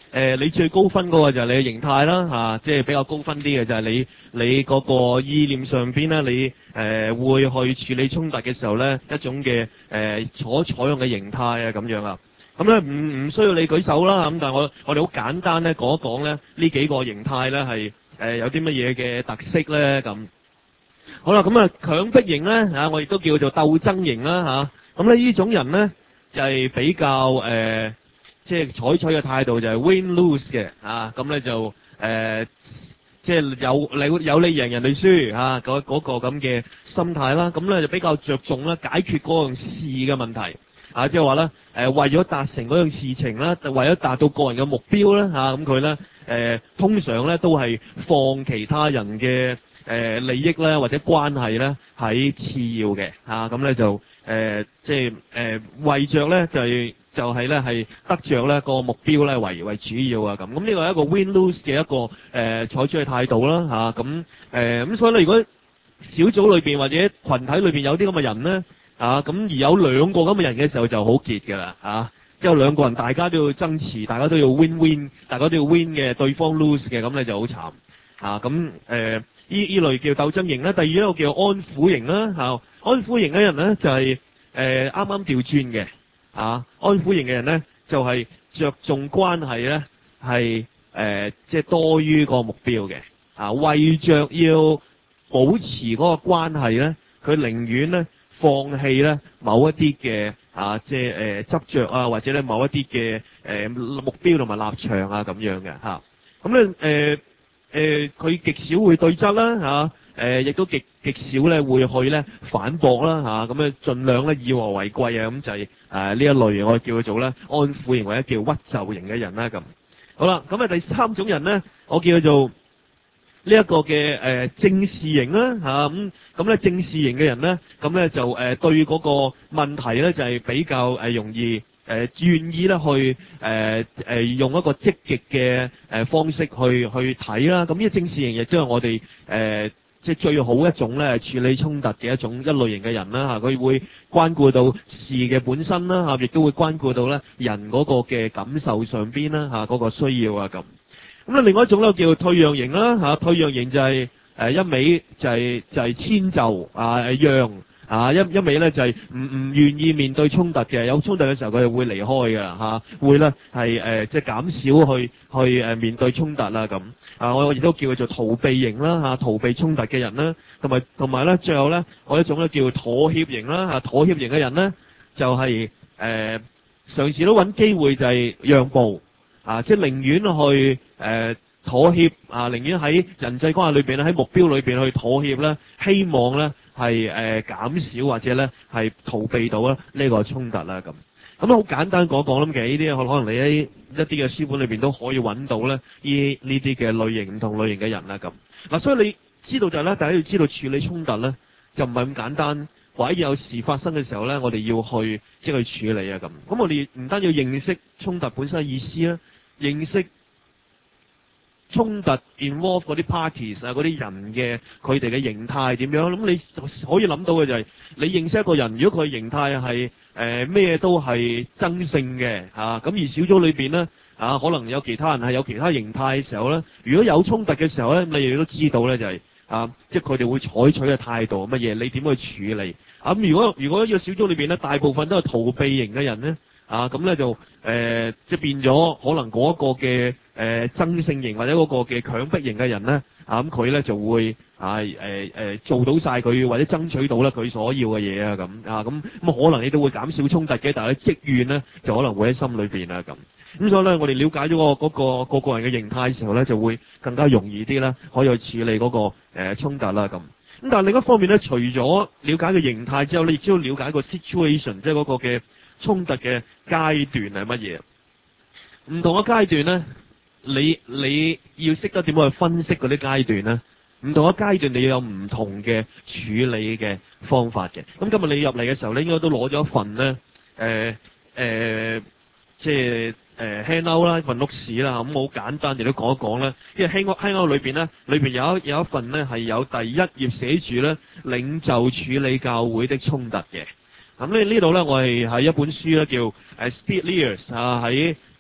誒你最高分嗰個就係你嘅形態啦，嚇，即係比較高分啲嘅就係你你嗰個意念上邊咧，你誒、呃、會去處理衝突嘅時候咧，一種嘅誒、呃、所採用嘅形態啊咁樣啊。咁咧唔唔需要你舉手啦，咁但係我我哋好簡單咧講一講咧呢幾個形態咧係誒有啲乜嘢嘅特色咧咁。好啦，咁啊強迫型咧嚇，我亦都叫做鬥爭型啦嚇。咁咧呢種人咧就係、是、比較誒、呃，即係採取嘅態度就係 win lose 嘅嚇。咁、啊、咧就誒、呃，即係有你有你贏人哋輸嚇，嗰、那、嗰個咁嘅、那個、心態啦。咁咧就比較着重咧解決嗰樣事嘅問題。啊，即係話咧，誒為咗達成嗰樣事情啦，為咗達到個人嘅目標咧，嚇咁佢咧，誒通常咧都係放其他人嘅誒、呃、利益咧或者關係咧喺次要嘅，嚇咁咧就誒、呃、即係誒、呃、為着咧就係就係咧係得着咧個目標咧為為主要啊咁，咁呢個係一個 win lose 嘅一個誒、呃、採取嘅態度啦，嚇咁誒咁所以咧，如果小組裏邊或者群體裏邊有啲咁嘅人咧。啊，咁而有兩個咁嘅人嘅時候就好結㗎啦，啊，即係兩個人大家都要爭持，大家都要 win win，大家都要 win 嘅，對方 lose 嘅，咁咧就好慘，啊，咁誒呢呢類叫鬥爭型啦，第二一個叫安撫型啦，嚇、啊，安撫型嘅人咧就係誒啱啱調轉嘅，啊，安撫型嘅人咧就係、是、着重關係咧係誒即係多於個目標嘅，啊，為着要保持嗰個關係咧，佢寧願咧。放棄咧某一啲嘅啊，即係誒、呃、執着啊，或者咧某一啲嘅誒目標同埋立場啊咁樣嘅嚇。咁咧誒誒，佢極少會對質啦嚇，誒、啊、亦都極極少咧會去咧反駁啦嚇。咁咧盡量咧以和為貴啊，咁就係誒呢一類我哋叫佢做咧安撫型或者叫屈就型嘅人啦咁。好啦，咁啊第三種人咧，我叫佢做。呢一個嘅誒、呃、正視型啦嚇，咁咁咧正視型嘅人咧，咁咧就誒、呃、對嗰個問題咧就係、是、比較誒、呃、容易誒、呃、願意咧去誒誒、呃呃、用一個積極嘅誒方式去去睇啦。咁呢個正視型亦即係我哋誒即係最好一種咧處理衝突嘅一種一類型嘅人啦嚇，佢會關顧到事嘅本身啦嚇，亦都會關顧到咧人嗰個嘅感受上邊啦嚇，嗰個需要啊咁。咁咧，另外一種咧叫退讓型啦嚇，退讓型就係、是、誒、呃、一味就係、是、就係、是、遷就啊讓啊一一味咧就係唔唔願意面對衝突嘅，有衝突嘅時候佢就會離開㗎嚇，會咧係誒即係減少去去誒面對衝突啦咁啊，我亦都叫佢做逃避型啦嚇，逃避衝突嘅人啦，同埋同埋咧最後咧我一種咧叫妥協型啦嚇，妥協型嘅人咧就係誒嘗試都揾機會就係讓步。啊！即係寧願去誒、呃、妥協啊，寧願喺人際關係裏邊咧，喺目標裏邊去妥協咧，希望咧係誒減少或者咧係逃避到咧呢個衝突啦咁。咁好簡單講講啦，其實呢啲可能你喺一啲嘅書本裏邊都可以揾到咧呢呢啲嘅類型唔同類型嘅人啦咁。嗱、啊，所以你知道就係咧，大家要知道處理衝突咧就唔係咁簡單。或者有事發生嘅時候咧，我哋要去即係去處理啊咁。咁我哋唔單要認識衝突本身嘅意思啦，認識衝突 involve 嗰啲 parties 啊，嗰啲人嘅佢哋嘅形態點樣。咁你可以諗到嘅就係、是、你認識一個人，如果佢形態係誒咩都係爭勝嘅嚇，咁、啊、而小組裏邊咧啊，可能有其他人係有其他形態嘅時候咧，如果有衝突嘅時候咧，你亦都知道咧就係、是、啊，即係佢哋會採取嘅態度乜嘢，你點去處理？咁、啊、如果如果呢個小組裏邊咧，大部分都係逃避型嘅人咧，啊咁咧就誒、呃、即係變咗可能嗰個嘅誒爭勝型或者嗰個嘅強迫型嘅人咧，啊咁佢咧就會啊誒誒、呃呃、做到晒佢或者爭取到咧佢所要嘅嘢啊咁啊咁咁可能你都會減少衝突嘅，但係咧積怨咧就可能會喺心裏邊啊咁。咁所以咧，我哋了解咗個嗰個個個人嘅形態嘅時候咧，就會更加容易啲咧，可以去處理嗰、那個誒、呃、衝突啦咁。咁但係另一方面咧，除咗了，了解個形態之後，你亦都要了解個 situation，即係嗰個嘅衝突嘅階段係乜嘢？唔同嘅階段咧，你你要識得點樣去分析嗰啲階段咧？唔同嘅階段你要有唔同嘅處理嘅方法嘅。咁今日你入嚟嘅時候咧，應該都攞咗一份咧，誒、呃、誒、呃，即係。誒 handout 啦，份錄史啦，咁好簡單，亦都講一講啦。因為 handout handout 裏邊咧，裏邊有一有一份咧係有第一頁寫住咧領袖處理教會的衝突嘅。咁咧呢度咧，我係喺一本書咧叫誒 Speed Leaders 啊，喺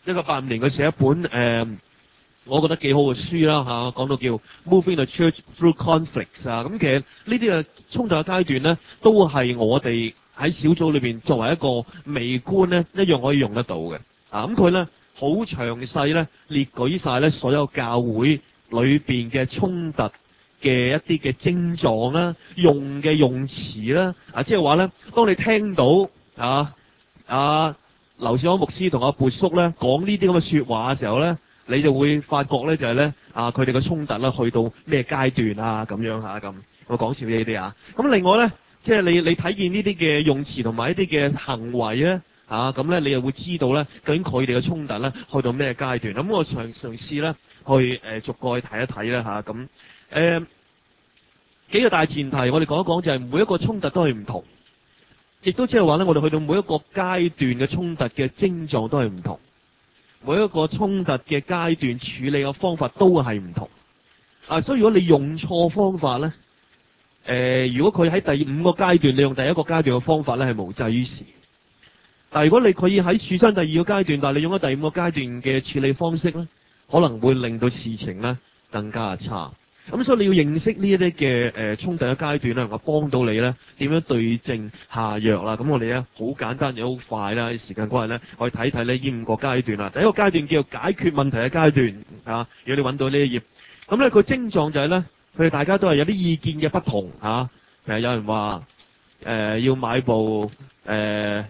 一九八五年佢寫一本誒、呃，我覺得幾好嘅書啦嚇，講到叫 Moving the Church Through Conflicts 啊。咁其實呢啲嘅衝突嘅階段咧，都係我哋喺小組裏邊作為一個微觀咧，一樣可以用得到嘅。啊，咁佢咧好詳細咧列舉晒咧所有教會裏邊嘅衝突嘅一啲嘅症狀啦，用嘅用詞啦，啊，即係話咧，當你聽到啊啊劉少安牧師同阿撥叔咧講呢啲咁嘅說話嘅時候咧，你就會發覺咧就係咧啊，佢哋嘅衝突啦去到咩階段啊咁樣吓咁，我講笑呢啲啊。咁另外咧，即係你你睇見呢啲嘅用詞同埋一啲嘅行為咧。啊，咁咧你又會知道咧，究竟佢哋嘅衝突咧去到咩階段？咁我嘗嘗試咧去誒、呃、逐個去睇一睇啦吓，咁、啊、誒、呃、幾個大前提，我哋講一講就係每一個衝突都係唔同，亦都即係話咧，我哋去到每一個階段嘅衝突嘅症狀都係唔同，每一個衝突嘅階段處理嘅方法都係唔同。啊，所以如果你用錯方法咧，誒、呃，如果佢喺第五個階段，你用第一個階段嘅方法咧係無濟於事。但係如果你可以喺處身第二個階段，但係你用咗第五個階段嘅處理方式咧，可能會令到事情咧更加差。咁所以你要認識呢一啲嘅誒衝突嘅階段咧，能夠幫到你咧點樣對症下藥啦。咁我哋咧好簡單又好快啦，時間關係咧，我哋睇睇呢呢五個階段啦。第一個階段叫做解決問題嘅階段啊。如果你揾到呢一頁，咁咧佢症狀就係咧，佢哋大家都係有啲意見嘅不同啊。其實有人話誒、呃、要買部誒。呃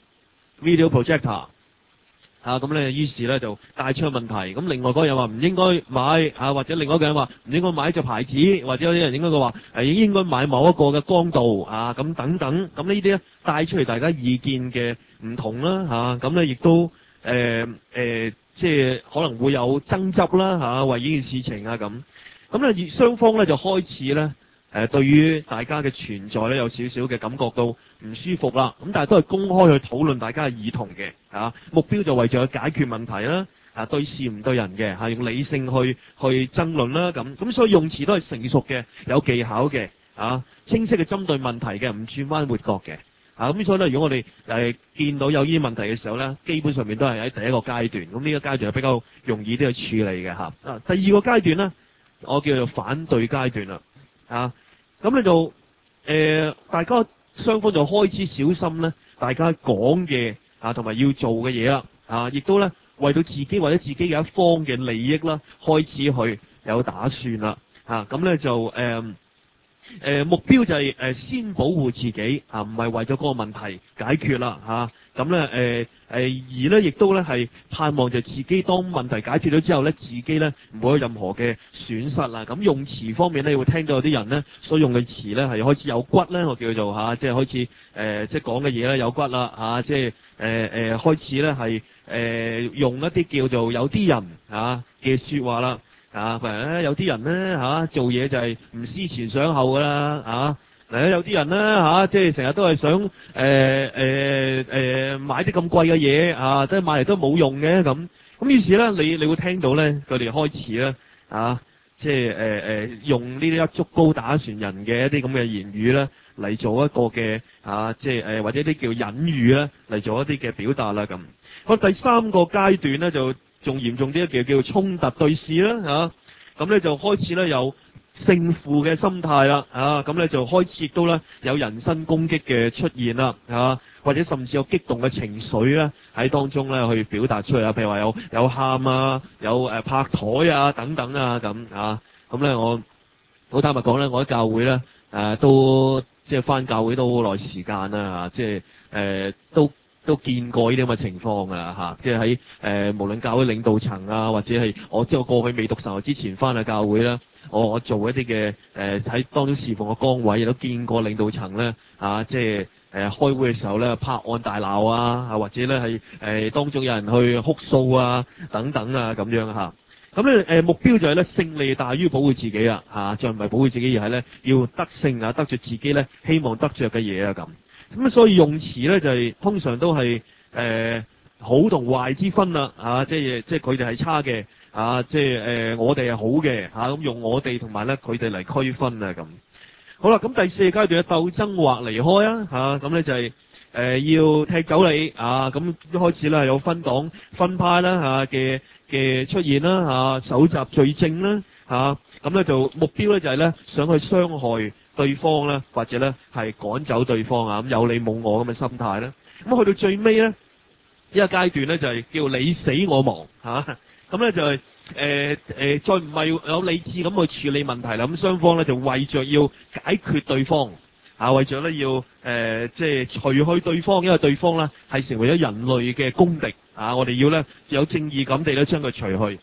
video projector 啊，咁咧於是咧就帶出問題。咁另外嗰個人話唔應該買啊，或者另外一個人話唔應該買隻牌子，或者有啲人應該佢話誒應該買某一個嘅光度啊，咁等等。咁呢啲咧帶出嚟大家意見嘅唔同啦嚇，咁咧亦都誒誒、呃呃、即係可能會有爭執啦嚇，為呢件事情啊咁。咁咧雙方咧就開始咧。誒、呃，對於大家嘅存在咧，有少少嘅感覺到唔舒服啦。咁但係都係公開去討論大家嘅異同嘅，啊，目標就為咗解決問題啦，啊，對事唔對人嘅，係、啊、用理性去去爭論啦，咁咁所以用詞都係成熟嘅，有技巧嘅，啊，清晰嘅針對問題嘅，唔轉彎抹角嘅，啊，咁所以咧，如果我哋誒、呃、見到有呢啲問題嘅時候咧，基本上面都係喺第一個階段，咁呢個階段係比較容易啲去處理嘅吓。啊，第二個階段咧，我叫做反對階段啦。啊，咁你就誒、呃，大家雙方就開始小心咧，大家講嘅啊，同埋要做嘅嘢啦，啊，亦都咧為到自己或者自己嘅一方嘅利益啦，開始去有打算啦，啊，咁咧就誒誒、呃呃、目標就係、是、誒、呃、先保護自己啊，唔係為咗嗰個問題解決啦，嚇。咁咧誒誒而咧亦都咧係盼望就自己當問題解決咗之後咧，自己咧唔會有任何嘅損失啦。咁用詞方面咧，你會聽到有啲人咧所用嘅詞咧係開始有骨咧，我叫做嚇、啊，即係開始誒、呃、即係講嘅嘢咧有骨啦嚇、啊，即係誒誒開始咧係誒用一啲叫做有啲人嚇嘅説話啦嚇，譬如咧有啲人咧嚇、啊、做嘢就係唔思前想後噶啦嚇。啊嗱，有啲人咧嚇，即係成日都係想誒誒誒買啲咁貴嘅嘢啊，即係買嚟都冇用嘅咁。咁於是咧，你你會聽到咧，佢哋開始咧啊，即係誒誒用呢啲一竹篙打船人嘅一啲咁嘅言語咧，嚟做一個嘅啊，即係誒、呃、或者啲叫隱喻咧，嚟做一啲嘅表達啦咁。咁第三個階段咧就仲嚴重啲，叫叫衝突對視啦嚇。咁咧就開始咧有勝負嘅心態啦，啊，咁咧就開始亦都咧有人身攻擊嘅出現啦，啊，或者甚至有激動嘅情緒咧喺當中咧去表達出嚟啊，譬如話有有喊啊，有誒、呃、拍台啊等等啊咁啊，咁咧我好坦白講咧，我喺教會咧誒、呃、都即係返教會都好耐時間啦，啊，即係誒、呃、都都見過呢啲咁嘅情況㗎啦嚇，即係喺誒無論教會領導層啊，或者係我即係過去未讀神學之前返去教會啦。我我做一啲嘅誒喺當中侍奉嘅崗位，亦都見過領導層咧啊，即係誒、呃、開會嘅時候咧拍案大鬧啊，或者咧係誒當中有人去哭訴啊等等啊咁樣嚇。咁咧誒目標就係咧勝利大於保護自己啊嚇，就唔係保護自己，而係咧要得勝啊，得著自己咧希望得著嘅嘢啊咁。咁所以用詞咧就係、是、通常都係誒、呃、好同壞之分啦啊，即係即係佢哋係差嘅。啊，即係誒、呃，我哋係好嘅嚇，咁、啊、用我哋同埋咧佢哋嚟區分啊咁。好啦，咁第四階段嘅鬥爭或離開啊嚇，咁咧就係呃、要踢走你啊，咁一開始咧有分黨分派啦嚇嘅嘅出現啦嚇，搜集罪證啦嚇，咁咧就目標咧就係咧想去傷害對方啦，或者咧係趕走對方啊，咁有你冇我咁嘅心態咧。咁去到最尾咧，呢個階段咧就係叫你死我亡嚇，咁咧就係誒誒再唔係有理智咁去處理問題啦，咁雙方咧就為著要解決對方啊，為著咧要誒即係除去對方，因為對方咧係成為咗人類嘅公敵啊，我哋要咧有正義感地咧將佢除去。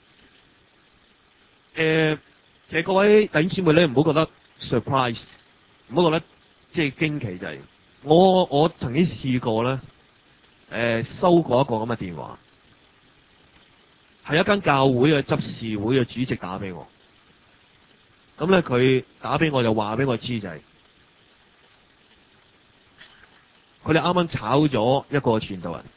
誒，其實各位弟兄姊妹咧唔好覺得 surprise，唔好覺得即係驚奇就係，我我曾經試過咧。誒、呃，收過一個咁嘅電話，係一間教會嘅執事會嘅主席打俾我。咁咧佢打俾我就話俾我知就係，佢哋啱啱炒咗一個傳道人，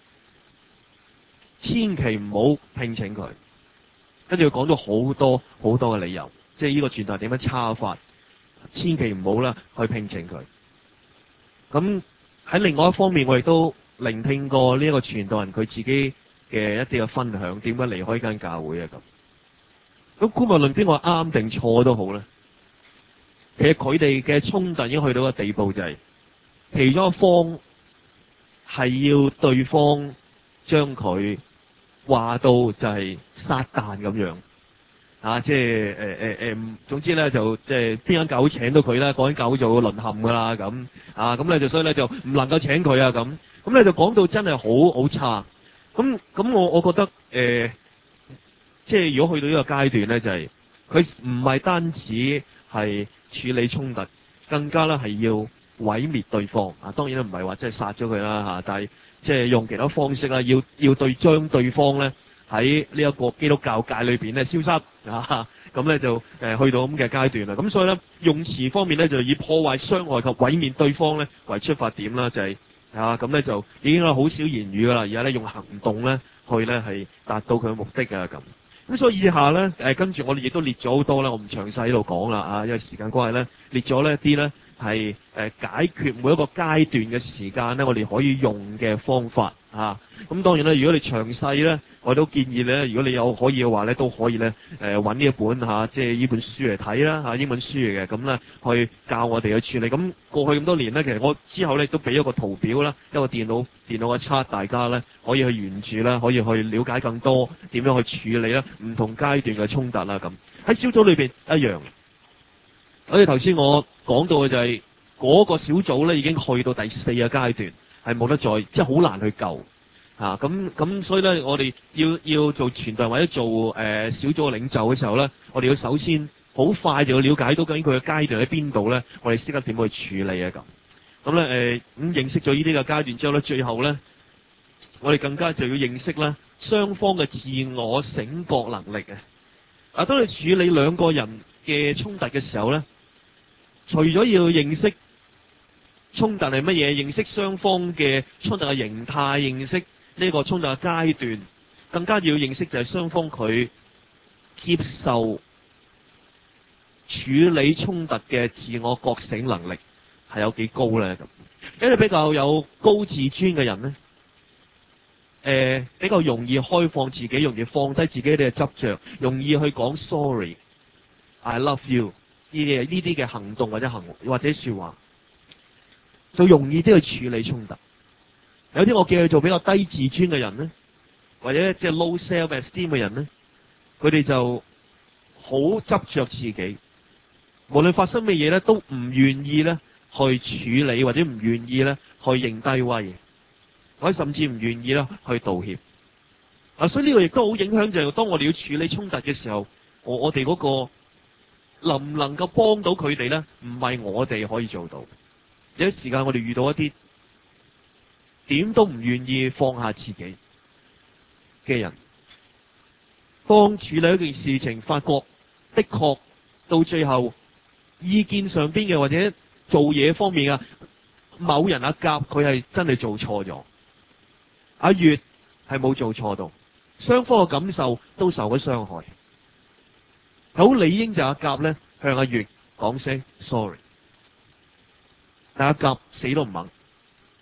千祈唔好聘請佢。跟住佢講咗好多好多嘅理由，即係呢個傳道人點樣差法，千祈唔好啦去聘請佢。咁喺另外一方面，我亦都聆聽過呢一個傳道人佢自己嘅一啲嘅分享，點解離開間教會啊咁。咁姑勿論邊個啱定錯都好咧，其實佢哋嘅衝突已經去到個地步，就係其中一方係要對方將佢話到就係撒旦咁樣啊，即係誒誒誒，總之咧就即係邊間教會請到佢咧，嗰間教會就會淪陷噶啦咁啊，咁咧就所以咧就唔能夠請佢啊咁。咁咧就講到真係好好差，咁咁我我覺得誒、呃，即係如果去到呢個階段咧，就係佢唔係單止係處理衝突，更加咧係要毀滅對方啊！當然都唔係話即係殺咗佢啦嚇，但係即係用其他方式啦，要要對將對方咧喺呢一個基督教界裏邊咧消失啊！咁咧就誒、呃、去到咁嘅階段啦。咁所以咧用詞方面咧就以破壞、傷害及毀滅對方咧為出發點啦，就係、是。啊，咁咧就已經有好少言語噶啦，而家咧用行動咧去咧係達到佢嘅目的啊咁。咁所以以下咧誒跟住我哋亦都列咗好多咧，我唔詳細喺度講啦啊，因為時間關係咧列咗呢一啲咧係誒解決每一個階段嘅時間咧，我哋可以用嘅方法啊。咁當然啦，如果你詳細咧，我都建議咧，如果你有可以嘅話咧，都可以咧誒揾呢一本嚇、啊，即係呢本書嚟睇啦嚇，英文書嚟嘅，咁咧去教我哋去處理。咁過去咁多年咧，其實我之後咧都俾一個圖表啦，一個電腦電腦嘅 chart，大家咧可以去沿住啦，可以去了解更多點樣去處理啦唔同階段嘅衝突啦咁。喺小組裏邊一樣，好似頭先我講到嘅就係、是、嗰、那個小組咧已經去到第四個階段，係冇得再即係好難去救。啊，咁咁，所以咧，我哋要要做傳道或者做誒、呃、小組嘅領袖嘅時候咧，我哋要首先好快就要了解到究竟佢嘅階段喺邊度咧，我哋識得點去處理啊咁。咁咧誒，咁認識咗呢啲嘅階段之後咧，最後咧，我哋更加就要認識咧雙方嘅自我醒覺能力啊！啊，當你處理兩個人嘅衝突嘅時候咧，除咗要認識衝突係乜嘢，認識雙方嘅衝突嘅形態，認識呢個衝突嘅階段，更加要認識就係雙方佢接受處理衝突嘅自我覺醒能力係有幾高咧咁。一啲比較有高自尊嘅人咧，誒、呃、比較容易開放自己，容易放低自己嘅執着，容易去講 sorry、I love you 呢啲呢啲嘅行動或者行或者說話，就容易啲去處理衝突。有啲我叫佢做比較低自尊嘅人咧，或者即係 low self-esteem 嘅人咧，佢哋就好執着自己，無論發生咩嘢咧，都唔願意咧去處理，或者唔願意咧去認低威，或者甚至唔願意咧去道歉。啊，所以呢個亦都好影響，就係當我哋要處理衝突嘅時候，我我哋嗰個能唔能夠幫到佢哋咧，唔係我哋可以做到。有啲時間我哋遇到一啲點都唔願意放下自己嘅人，當處理一件事情，發覺的確到最後意見上邊嘅或者做嘢方面啊，某人阿甲佢係真係做錯咗，阿月係冇做錯到，雙方嘅感受都受咗傷害，好理應就阿甲咧向阿月講聲 sorry。但阿甲死都唔肯，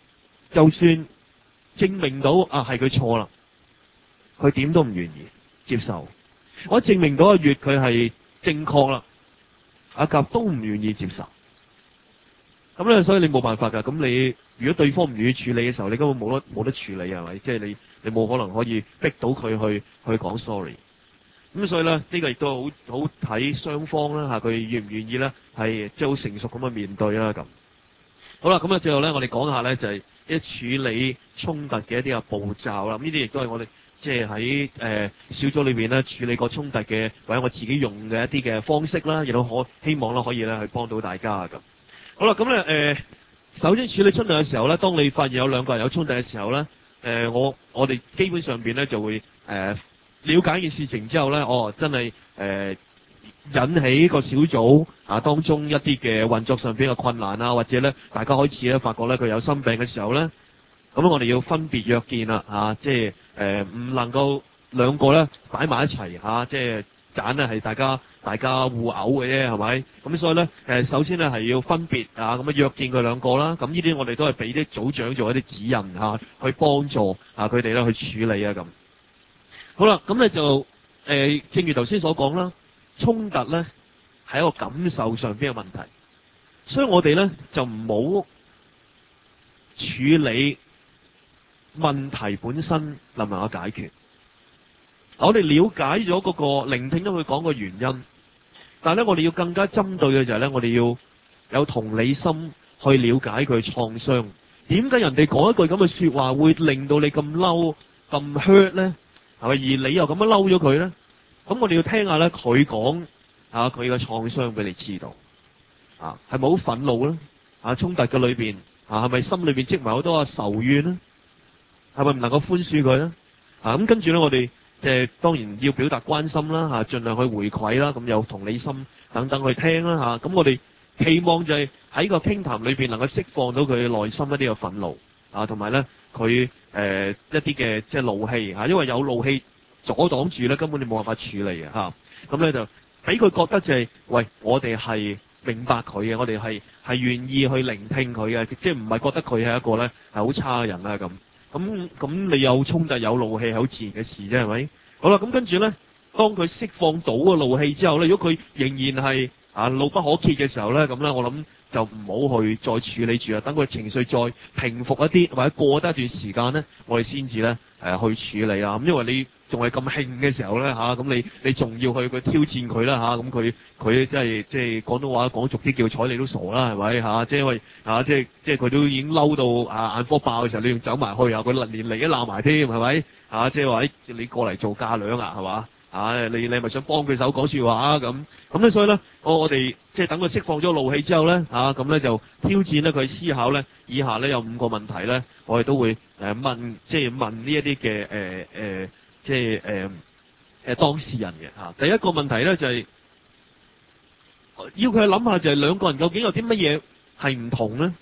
就算證明到啊係佢錯啦，佢點都唔願意接受。我證明到阿月佢係正確啦，阿甲都唔願意接受。咁咧，所以你冇辦法噶。咁你如果對方唔願意處理嘅時候，你根本冇得冇得處理，係咪？即係你你冇可能可以逼到佢去去講 sorry。咁所以咧，呢個亦都好好睇雙方啦吓，佢願唔願意咧，係即係好成熟咁去面對啦咁。好啦，咁啊最後咧，我哋講下咧就係一處理衝突嘅一啲嘅步驟啦。咁呢啲亦都係我哋即係喺誒小組裏邊咧處理過衝突嘅，或者我自己用嘅一啲嘅方式啦，亦都可希望啦可以咧去幫到大家咁。好啦，咁咧誒，首先處理衝突嘅時候咧，當你發現有兩個人有衝突嘅時候咧，誒、呃、我我哋基本上邊咧就會誒。呃了解件事情之後咧，哦，真係誒、呃、引起個小組啊當中一啲嘅運作上邊嘅困難啊，或者咧大家開始咧發覺咧佢有心病嘅時候咧，咁我哋要分別約見啦，啊，即係誒唔能夠兩個咧擺埋一齊嚇、啊，即係揀咧係大家大家互毆嘅啫，係咪？咁所以咧誒、呃，首先咧係要分別啊，咁啊約見佢兩個啦。咁呢啲我哋都係俾啲組長做一啲指引嚇、啊，去幫助啊佢哋咧去處理啊咁。好啦，咁咧就誒、呃，正如頭先所講啦，衝突咧係一個感受上邊嘅問題，所以我哋咧就唔好處理問題本身能唔能夠解決。我哋了解咗嗰、嗰個，聆聽咗佢講個原因，但係咧我哋要更加針對嘅就係咧，我哋要有同理心去了解佢創傷。點解人哋講一句咁嘅說話會令到你咁嬲、咁 hurt 咧？係咪？而你又咁樣嬲咗佢咧？咁我哋要聽下咧，佢講啊，佢嘅創傷俾你知道啊，係咪好憤怒咧？啊，衝突嘅裏邊啊，係咪心裏邊積埋好多嘅仇怨咧？係咪唔能夠寬恕佢咧？啊，咁跟住咧，我哋即係當然要表達關心啦，吓、啊，盡量去回饋啦，咁、啊、有同理心等等去聽啦，吓、啊。咁我哋期望就係喺個傾談裏邊能夠釋放到佢內心一啲嘅憤怒啊，同埋咧佢。誒、呃、一啲嘅即係怒氣嚇，因為有怒氣阻擋住咧，根本你冇辦法處理嘅嚇。咁、啊、咧就俾佢覺得就係、是，喂，我哋係明白佢嘅，我哋係係願意去聆聽佢嘅，即係唔係覺得佢係一個咧係好差嘅人啦咁。咁咁你有衝突有怒氣係好自然嘅事啫，係咪？好啦，咁跟住咧，當佢釋放到個怒氣之後咧，如果佢仍然係啊怒不可遏嘅時候咧，咁咧我諗。就唔好去再處理住啦，等佢情緒再平復一啲，或者過得一段時間咧，我哋先至咧誒去處理啊。咁因為你仲係咁興嘅時候咧嚇，咁、啊、你你仲要去佢挑戰佢啦嚇，咁佢佢即係即係廣東話講俗啲叫睬你都傻啦，係咪嚇？即係因為嚇，即係即係佢都已經嬲到啊眼火爆嘅時候，你仲走埋去啊，佢連嚟都鬧埋添，係咪嚇？即係話你過嚟做嫁娘啊，係嘛？啊！你你係咪想幫佢手講説話啊？咁咁咧，所以咧，我我哋即係等佢釋放咗怒氣之後咧，啊咁咧就挑戰咧佢思考咧，以下咧有五個問題咧，我哋都會誒、呃、問，即係問呢一啲嘅誒誒，即係誒誒當事人嘅嚇、啊。第一個問題咧就係、是、要佢諗下，就係兩個人究竟有啲乜嘢係唔同咧？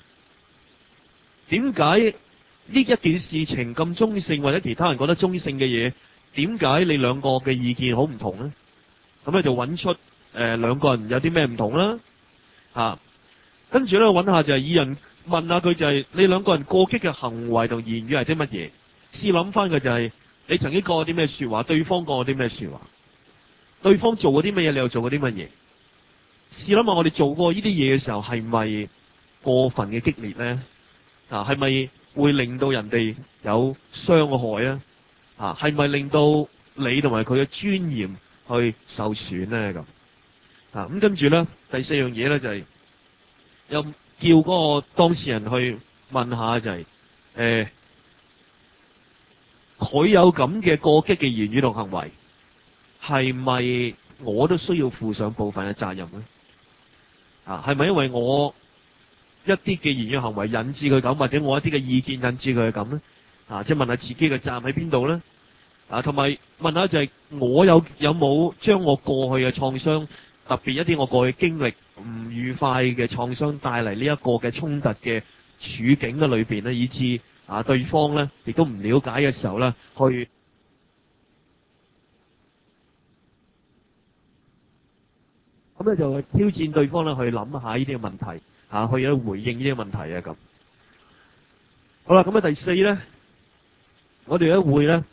點解呢一件事情咁中性，或者其他人覺得中性嘅嘢？點解你兩個嘅意見好唔同咧？咁咧就揾出誒兩、呃、個人有啲咩唔同啦，啊，跟住咧揾下就係以人問下佢就係、是、你兩個人過激嘅行為同言語係啲乜嘢？試諗翻嘅就係、是、你曾經講過啲咩說話，對方講過啲咩說話，對方做過啲乜嘢，你又做過啲乜嘢？試諗下我哋做過呢啲嘢嘅時候係咪過分嘅激烈咧？啊，係咪會令到人哋有傷害啊？啊，係咪令到你同埋佢嘅尊嚴去受損咧？咁啊，咁跟住咧，第四樣嘢咧就係、是、又叫嗰個當事人去問下、就是，就係誒，佢有咁嘅過激嘅言語同行為，係咪我都需要負上部分嘅責任咧？啊，係咪因為我一啲嘅言語行為引致佢咁，或者我一啲嘅意見引致佢咁咧？啊，即係問下自己嘅責任喺邊度咧？啊，同埋問下就係我有有冇將我過去嘅創傷，特別一啲我過去經歷唔愉快嘅創傷帶嚟呢一個嘅衝突嘅處境嘅裏邊咧，以致啊對方咧亦都唔了解嘅時候咧，去咁咧就挑戰對方咧去諗下呢啲嘅問題，啊去咧回應呢啲問題啊咁。 好啦，咁啊第四咧，我哋咧會咧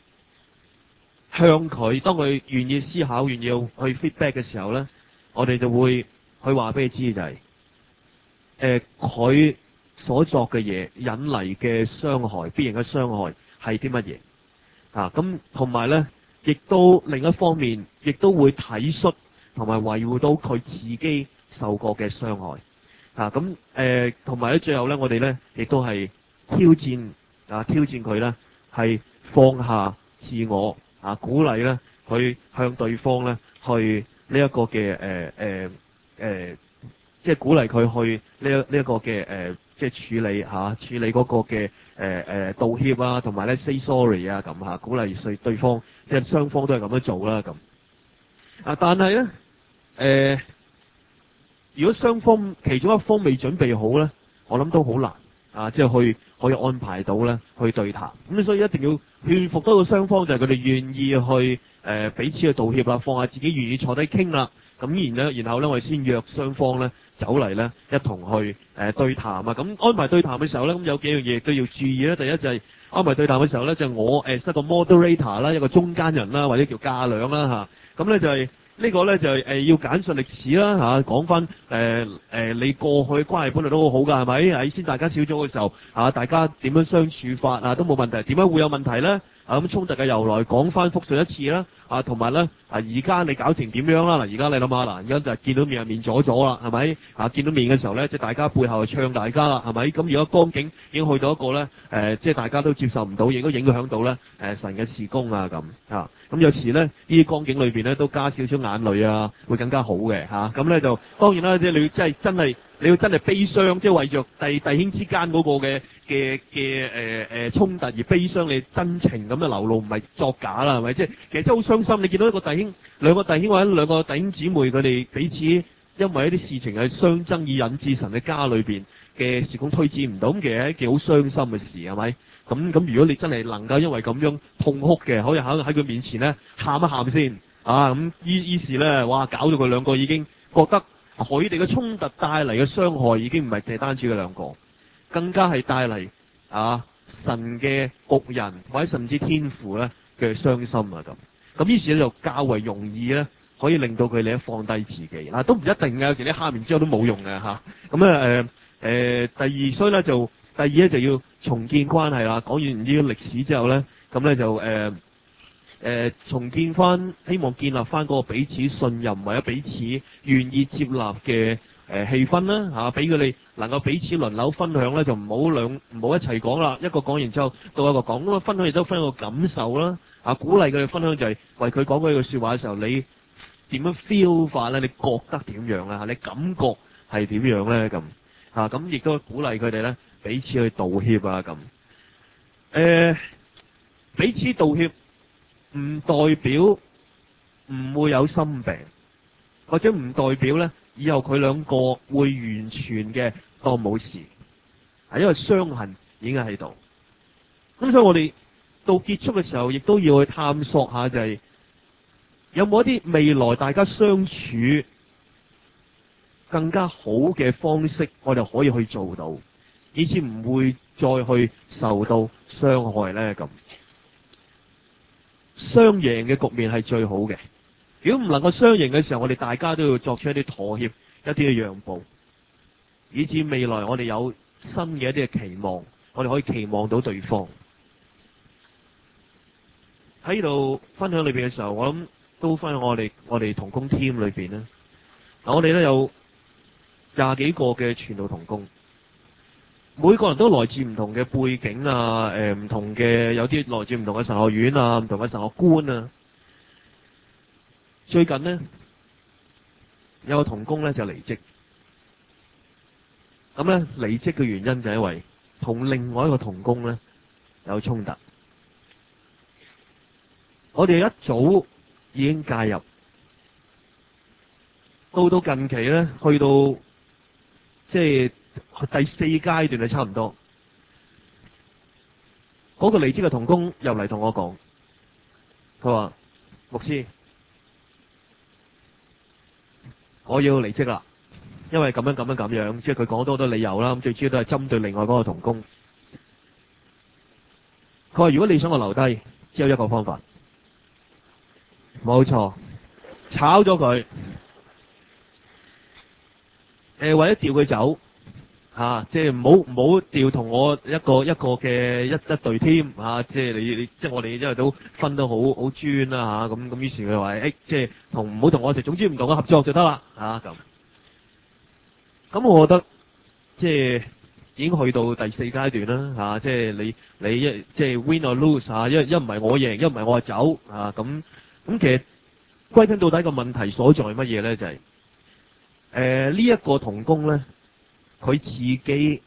向佢，當佢願意思考、願意去 feedback 嘅時候咧，我哋就會去話俾佢知就係、是，誒、呃、佢所作嘅嘢引嚟嘅傷害，必然嘅傷害係啲乜嘢啊？咁同埋咧，亦都另一方面，亦都會體恤同埋維護到佢自己受過嘅傷害啊！咁誒，同埋咧，最後咧，我哋咧亦都係挑戰啊，挑戰佢咧係放下自我啊，鼓勵咧佢向對方咧去呢一個嘅誒誒誒，即係鼓勵佢去呢一呢一個嘅誒、呃，即係處理嚇、啊、處理嗰個嘅誒誒道歉啊，同埋咧 say sorry 啊咁嚇，鼓勵對對方，即係雙方都係咁樣做啦咁啊，但係咧誒。如果雙方其中一方未準備好咧，我諗都好難啊！即係去可以安排到咧去對談。咁所以一定要勸服多個雙方，就係佢哋願意去誒、呃、彼此去道歉啦，放下自己願意坐低傾啦。咁然咧，然後咧我哋先約雙方咧走嚟咧一同去誒、呃、對談啊！咁安排對談嘅時候咧，咁有幾樣嘢都要注意咧。第一就係安排對談嘅時候咧，就係、我誒係一個 moderator 啦，一個中間人啦，或者叫架樑啦嚇。咁咧就係、是。呢個呢就係、是、誒、呃、要簡述歷史啦嚇，講翻誒誒你過去關係本來都好好㗎係咪？喺先大家小組嘅時候嚇、啊，大家點樣相處法啊都冇問題，點解會有問題呢？啊咁衝突嘅由來講翻複述一次啦，啊同埋咧啊而家你搞成點樣啦？嗱而家你諗下嗱，而家就係見到面係面阻阻啦，係咪？啊見到面嘅時候咧，即係大家背後係唱大家啦，係咪？咁如果光景已經去到一個咧誒、呃，即係大家都接受唔到，亦都影響到咧誒、呃、神嘅事工啊咁啊，咁有時咧呢啲光景裏邊咧都加少少眼淚啊，會更加好嘅嚇。咁、啊、咧就當然啦，即係你真係真係。你要真係悲傷，即係為着弟弟兄之間嗰個嘅嘅嘅誒誒衝突而悲傷，你真情咁嘅流露，唔係作假啦，係咪？即係其實真係好傷心。你見到一個弟兄、兩個弟兄或者兩個弟兄姊妹，佢哋彼此因為一啲事情係相爭，以引致神嘅家裏邊嘅事工推展唔到，咁其實係一件好傷心嘅事，係咪？咁咁，如果你真係能夠因為咁樣痛哭嘅，可以喺喺佢面前咧喊一喊先啊！咁於於是咧，哇，搞到佢兩個已經覺得。佢哋嘅衝突帶嚟嘅傷害已經唔係淨係單止佢兩個，更加係帶嚟啊神嘅僕人或者甚至天父咧嘅傷心啊咁。咁於是咧就較為容易咧，可以令到佢哋咧放低自己。嗱、啊、都唔一定嘅，有時你喊完之後都冇用嘅嚇。咁咧誒誒，第二所以咧就第二咧就要重建關係啦。講完呢個歷史之後咧，咁咧就誒。呃誒、呃，重建翻，希望建立翻嗰個彼此信任或者彼此願意接納嘅誒氣氛啦，吓、啊，俾佢哋能夠彼此輪流分享咧，就唔好兩唔好一齊講啦，一個講完之後到一個講，咁啊分享亦都分享個感受啦，啊，鼓勵佢哋分享就係為佢講嗰句說話嘅時候，你點樣 feel 法咧？你覺得點樣咧？吓，你感覺係點樣咧？咁吓，咁亦都鼓勵佢哋咧彼此去道歉啊，咁誒、呃，彼此道歉。唔代表唔會有心病，或者唔代表咧以後佢兩個會完全嘅當冇事，係因為傷痕已經喺度。咁所以我哋到結束嘅時候，亦都要去探索下、就是，就係有冇一啲未來大家相處更加好嘅方式，我哋可以去做到，以至唔會再去受到傷害咧咁。雙贏嘅局面係最好嘅。如果唔能夠雙贏嘅時候，我哋大家都要作出一啲妥協，一啲嘅讓步，以至未來我哋有新嘅一啲嘅期望，我哋可以期望到對方。喺呢度分享裏邊嘅時候，我諗都分享我哋我哋同工 team 裏邊咧。嗱，我哋咧有廿幾個嘅傳道同工。每個人都來自唔同嘅背景啊，誒、呃，唔同嘅有啲來自唔同嘅神學院啊，唔同嘅神學觀啊。最近呢，有個同工咧就離職，咁咧離職嘅原因就係因為同另外一個同工咧有衝突。我哋一早已經介入，到到近期咧，去到即係。第四階段係差唔多，嗰、那個離職嘅同工又嚟同我講，佢話牧師，我要離職啦，因為咁樣咁樣咁樣，即係佢講多好多理由啦。咁最主要都係針對另外嗰個同工。 佢話如果你想我留低，只有一個方法，冇錯，炒咗佢，誒、呃、或者調佢走。啊，即係唔好唔好調同我一個一個嘅一一隊添啊！即係你你即係我哋因為都分得好好專啦嚇，咁咁於是佢話誒，即係同唔好同我哋，總之唔同我合作就得啦嚇咁。咁、啊、我覺得即係已經去到第四階段啦嚇、啊，即係你你一即係 win or lose 嚇、啊，一一唔係我贏，一唔係我走啊咁咁。其實歸根到底個問題所在係乜嘢咧？就係誒呢一個同工咧。佢自己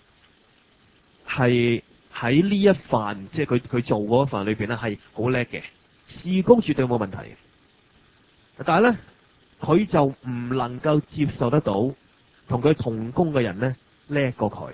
係喺呢一範，即係佢佢做嗰一範裏邊咧，係好叻嘅，事工絕對冇問題嘅。但係咧，佢就唔能夠接受得到同佢同工嘅人咧叻過佢。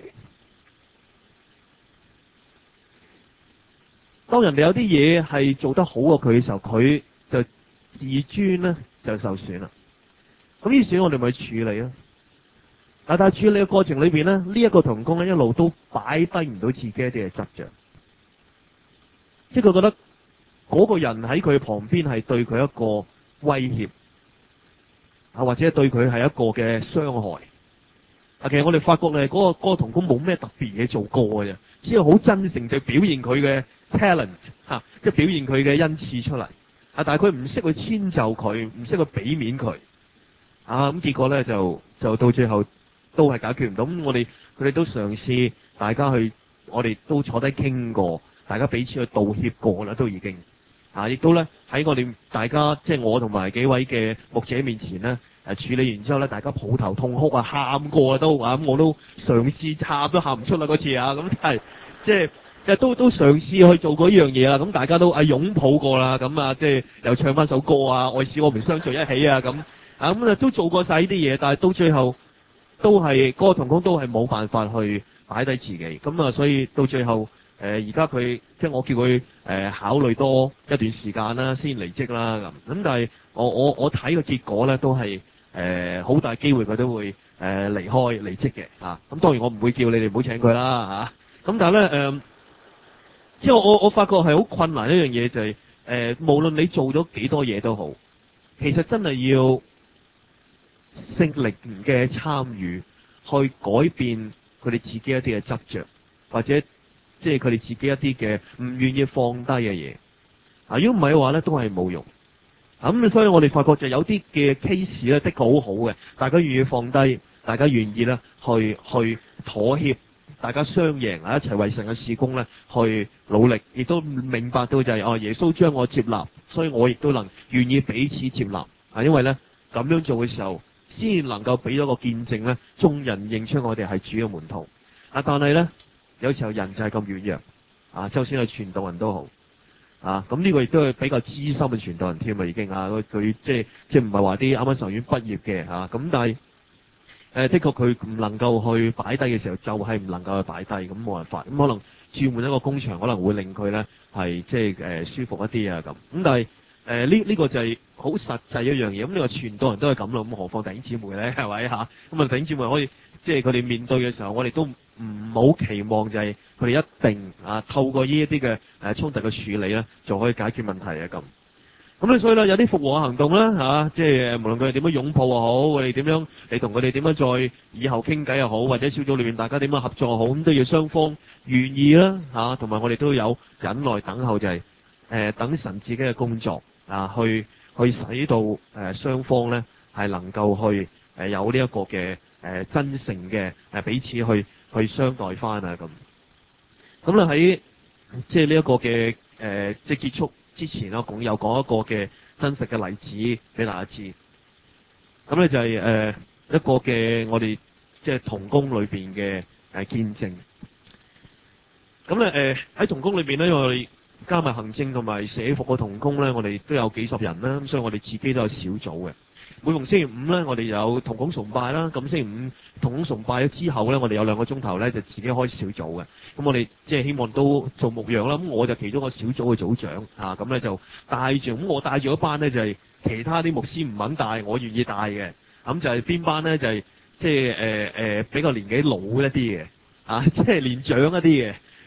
當人哋有啲嘢係做得好過佢嘅時候，佢就自尊咧就受損啦。咁於是我哋咪處理咯。但係處理嘅過程裏邊咧，呢、這、一個同工咧一路都擺低唔到自己一啲嘅執着，即係佢覺得嗰個人喺佢旁邊係對佢一個威脅啊，或者對佢係一個嘅傷害啊。其實我哋發覺咧，嗰、那個嗰、那個同工冇咩特別嘢做過嘅啫，只係好真誠地表現佢嘅 talent 吓、啊，即係表現佢嘅恩賜出嚟啊。但係佢唔識去遷就佢，唔識去俾面佢啊。咁結果咧就就到最後。都係解決唔到，咁我哋佢哋都嘗試，大家去，我哋都坐低傾過，大家彼此去道歉過啦，都已經，啊，亦都咧喺我哋大家即係我同埋幾位嘅牧者面前咧，誒、啊、處理完之後咧，大家抱頭痛哭啊，喊過啊都，啊咁我都嘗試喊都喊唔出啦嗰次啊，咁係即係即係都都嘗試去做過呢樣嘢啦，咁大家都啊擁抱過啦，咁啊即係又唱翻首歌啊，愛使我們相聚一起啊，咁啊咁啊都做過晒呢啲嘢，但係到最後。都係嗰、那個同工都係冇辦法去擺低自己，咁啊，所以到最後，誒而家佢即係我叫佢誒、呃、考慮多一段時間啦，先離職啦咁。咁但係我我我睇個結果咧，都係誒好大機會佢都會誒、呃、離開離職嘅嚇。咁、啊、當然我唔會叫你哋唔好請佢啦嚇。咁、啊、但係咧誒，即係我我發覺係好困難一樣嘢就係、是、誒、呃，無論你做咗幾多嘢都好，其實真係要聖靈嘅參與，去改變佢哋自己一啲嘅執着，或者即係佢哋自己一啲嘅唔願意放低嘅嘢。啊，如果唔係嘅話咧，都係冇用。咁、啊、所以我哋發覺就有啲嘅 case 咧，的確好好嘅，大家願意放低，大家願意咧去去妥協，大家雙贏啊，一齊為神嘅事工咧去努力，亦都明白到就係、是、哦、啊，耶穌將我接納，所以我亦都能願意彼此接納。啊，因為咧咁樣做嘅時候，先能夠俾咗個見證咧，眾人認出我哋係主嘅門徒。啊，但係咧，有時候人就係咁軟弱。啊，就算係傳道人都好。啊，咁呢個亦都係比較資深嘅傳道人添啊，已經啊，佢佢即係即係唔係話啲啱啱神學院畢業嘅嚇。咁、啊、但係誒、呃，的確佢唔能夠去擺低嘅時候，就係、是、唔能夠去擺低，咁冇辦法。咁可能轉換一個工場，可能會令佢咧係即係誒、呃、舒服一啲啊咁。咁但係。誒，呢呢個就係好實際一樣嘢，咁你話傳道人都係咁咯，咁何況弟兄姊妹咧，係咪吓？咁啊，弟兄姊妹可以，即係佢哋面對嘅時候，我哋都唔好期望就係佢哋一定啊透過呢一啲嘅誒衝突嘅處理咧，就可以解決問題啊咁。咁咧，所以咧有啲復和行動啦吓，即係無論佢哋點樣擁抱又好，佢哋點樣你同佢哋點樣再以後傾偈又好，或者小組裏面大家點樣合作又好，咁都要雙方願意啦吓，同埋我哋都有忍耐等候，就係誒等神自己嘅工作。啊，去去使到誒雙、呃、方咧係能夠去誒、呃、有呢一個嘅誒、呃、真誠嘅誒、呃、彼此去去相待翻啊咁。咁咧喺即係呢一個嘅誒、呃、即係結束之前，我講有講一個嘅真實嘅例子俾大家知。咁咧就係、是、誒、呃、一個嘅我哋即係同工裏邊嘅誒見證。咁咧誒喺同工裏邊咧，因為我哋加埋行政同埋社服嘅同工咧，我哋都有幾十人啦，咁所以我哋自己都有小組嘅。每逢星期五咧，我哋有同工崇拜啦。咁星期五同工崇拜咗之後咧，我哋有兩個鐘頭咧就自己開小組嘅。咁我哋即係希望都做牧養啦。咁我就其中一個小組嘅組長啊，咁咧就帶住。咁我帶住一班咧就係、是、其他啲牧師唔肯帶，我願意帶嘅。咁就係邊班咧就係即係誒誒比較年紀老一啲嘅，啊即係年長一啲嘅。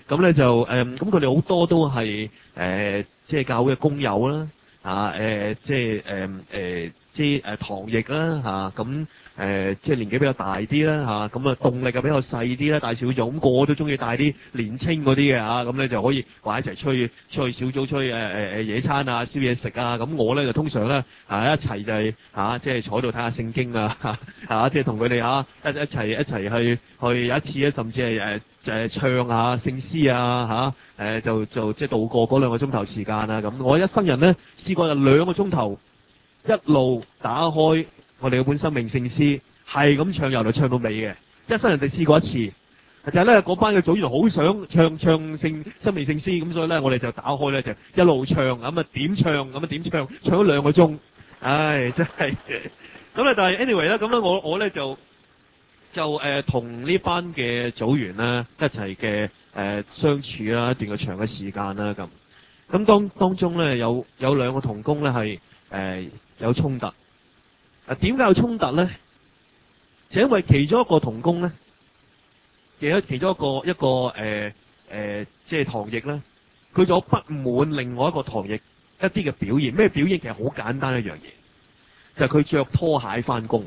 咁咧就誒，咁佢哋好多都係誒、呃，即係教會嘅工友啦，啊誒、呃，即係誒誒，即係誒堂役啦嚇，咁、啊、誒即係年紀比較大啲啦嚇，咁啊動力就比較細啲啦，帶小組，咁、那個個都中意帶啲年青嗰啲嘅嚇，咁咧就可以話一齊出去出去小組出去誒誒誒野餐啊，燒嘢食啊，咁我咧就通常咧啊一齊就係、是、嚇、啊，即係坐度睇下聖經啊嚇、啊，即係同佢哋嚇一一齊一齊去去有一次咧，甚至係誒。就係唱下聖詩啊嚇，誒、啊、就就即係度過嗰兩個鐘頭時間啊咁。我一生人咧試過就兩個鐘頭一路打開我哋嘅本生命聖詩，係咁唱由頭唱到尾嘅。一生人就試過一次，就係咧嗰班嘅組員好想唱唱聖生命聖詩，咁所以咧我哋就打開咧就一路唱，咁啊點唱咁啊點唱，唱咗兩個鐘，唉真係咁啊！但係 anyway 咧，咁咧我我咧就。就誒同呢班嘅組員咧一齊嘅誒相處啦，一段嘅長嘅時間啦咁。咁當當中咧有有兩個同工咧係誒有衝突。啊點解有衝突咧？就因為其中一個同工咧，其中其中一個一個誒誒、呃呃、即係堂役咧，佢就不滿另外一個堂役一啲嘅表現。咩表現？其實好簡單一樣嘢，就係佢着拖鞋翻工。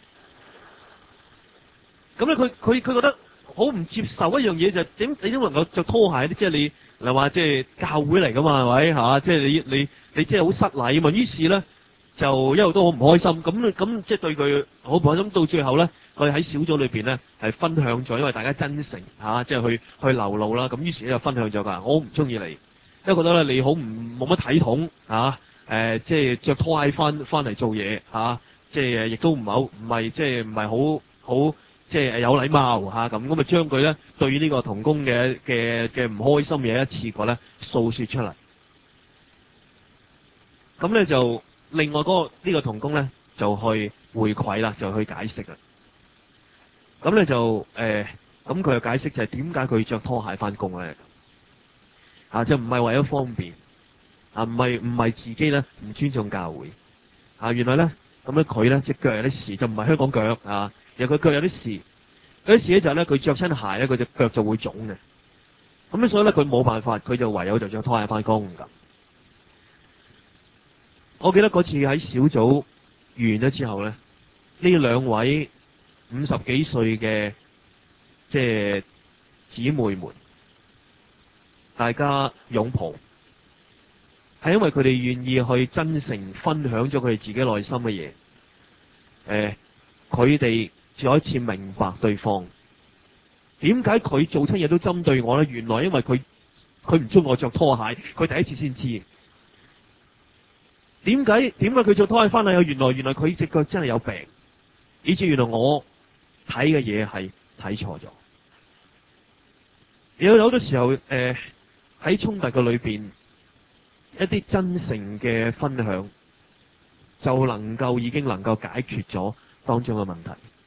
咁咧，佢佢佢覺得好唔接受一樣嘢，就係點你都能夠着拖鞋咧？即係你嗱話，即係教會嚟噶嘛，係咪嚇？即係你你你即係好失禮啊嘛！於是咧就一路都好唔開心。咁咁即係對佢好唔開心。到最後咧，佢喺小組裏邊咧係分享咗，因為大家真誠嚇，即係去去流露啦。咁於是咧就分享咗㗎。我好唔中意你，因為覺得咧你好唔冇乜體統嚇，誒即係着拖鞋翻翻嚟做嘢嚇，即係亦都唔係好唔係即係唔係好好。即係有禮貌嚇咁，咁咪將佢咧對於呢個同工嘅嘅嘅唔開心嘢一次過咧訴説出嚟。咁咧就另外嗰、那個呢、這個同工咧就去回饋啦，就去解釋啦。咁咧就誒，咁佢嘅解釋就係點解佢着拖鞋翻工咧？啊，就唔係為咗方便，啊唔係唔係自己咧唔尊重教會。啊，原來咧咁咧佢咧隻腳有啲事，就唔係香港腳啊。然後佢腳有啲事，有啲事咧就係咧佢着親鞋咧，佢隻腳就會腫嘅。咁咧所以咧佢冇辦法，佢就唯有就着拖鞋翻工咁。我記得嗰次喺小組完咗之後咧，呢兩位五十幾歲嘅即係姊妹們，大家擁抱，係因為佢哋願意去真誠分享咗佢哋自己內心嘅嘢。誒、呃，佢哋再一次明白對方點解佢做親嘢都針對我咧？原來因為佢佢唔中意我着拖鞋，佢第一次先知點解點解佢着拖鞋翻嚟。原來原來佢隻腳真係有病，以至原來我睇嘅嘢係睇錯咗。有好多時候誒喺衝突嘅裏邊，一啲真誠嘅分享就能夠已經能夠解決咗當中嘅問題。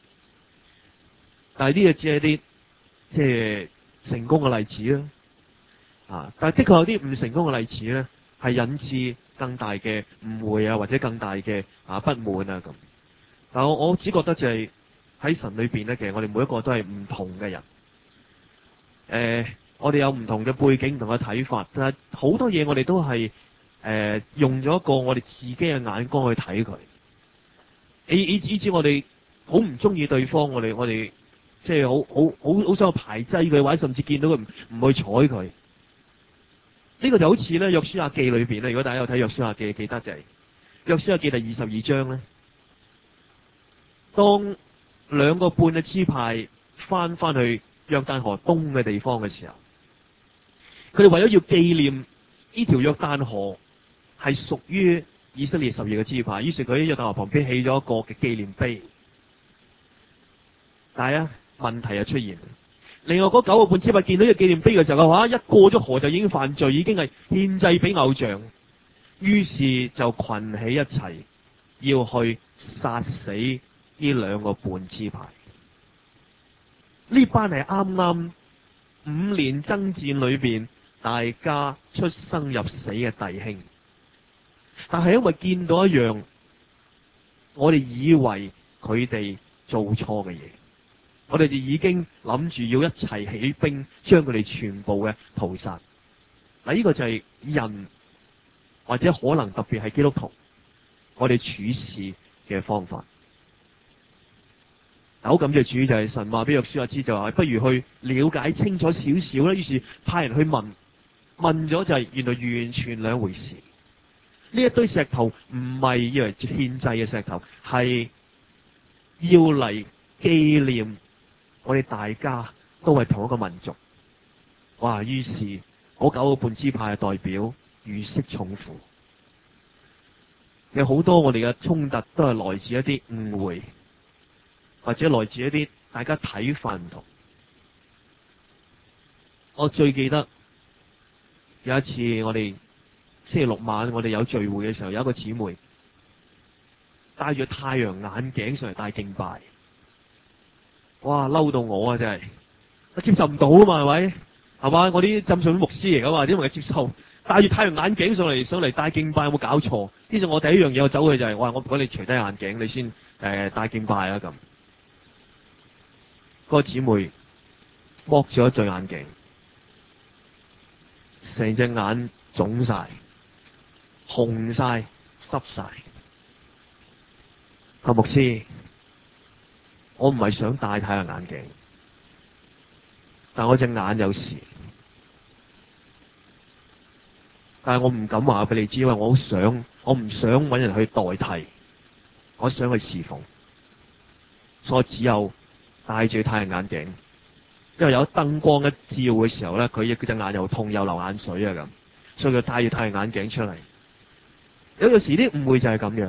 但係呢個只係啲即係成功嘅例子啦，啊！但係的確有啲唔成功嘅例子咧，係引致更大嘅誤會啊，或者更大嘅啊不滿啊咁。但係我我只覺得就係喺神裏邊咧，其實我哋每一個都係唔同嘅人。誒、呃，我哋有唔同嘅背景、唔同嘅睇法，但係好多嘢我哋都係誒、呃、用咗一個我哋自己嘅眼光去睇佢。以以以至我哋好唔中意對方，我哋我哋。即係好好好好想排擠佢，或者甚至見到佢唔唔去睬佢。呢、這個就好似咧約書亞記裏邊咧，如果大家有睇約書亞記，記得就係約書亞記第二十二章咧。當兩個半嘅支派翻翻去約旦河東嘅地方嘅時候，佢哋為咗要紀念呢條約旦河係屬於以色列十二個支派，於是佢喺約旦河旁邊起咗一個嘅紀念碑。但係啊，問題就出現。另外嗰九個半支派見到呢個紀念碑嘅時候嘅話，一過咗河就已經犯罪，已經係獻祭俾偶像，於是就群起一齊要去殺死呢兩個半支派。呢班係啱啱五年爭戰裏邊大家出生入死嘅弟兄，但係因為見到一樣我哋以為佢哋做錯嘅嘢， 我哋就已經諗住要一齊起兵，將佢哋全部嘅屠殺。嗱，呢個就係人或者可能特別係基督徒，我哋處事嘅方法。好感謝主，就係神話俾約書亞知，就話不如去了解清楚少少啦。於是派人去問，問咗就係原來完全兩回事。呢一堆石頭唔係要嚟獻祭嘅石頭，係要嚟紀念我哋大家都係同一個民族。哇！於是嗰九個半支派嘅代表如釋重負。有好多我哋嘅衝突都係來自一啲誤會，或者來自一啲大家睇法唔同。我最記得有一次我哋星期六晚我哋有聚會嘅時候，有一個姊妹戴住太陽眼鏡上嚟帶敬拜。哇！嬲到我啊，真係我接受唔到啊嘛，係咪？係嘛？我啲浸信牧師嚟噶嘛，點會接受戴住太陽眼鏡上嚟上嚟帶敬拜？有冇搞錯？呢就我第一樣嘢我走去就係、是，哇！我唔該你除低眼鏡，你先誒帶敬拜啊咁。嗰、那個姊妹剝咗一對眼鏡，成隻眼腫晒、紅晒、濕晒。個牧師，我唔係想戴太陽眼鏡，但我隻眼有事，但係我唔敢話俾你知，因為我好想，我唔想搵人去代替，我想去侍奉，所以我只有戴住太陽眼鏡，因為有燈光一照嘅時候咧，佢佢隻眼又痛又流眼水啊咁，所以佢戴住太陽眼鏡出嚟。有有時啲誤會就係咁樣，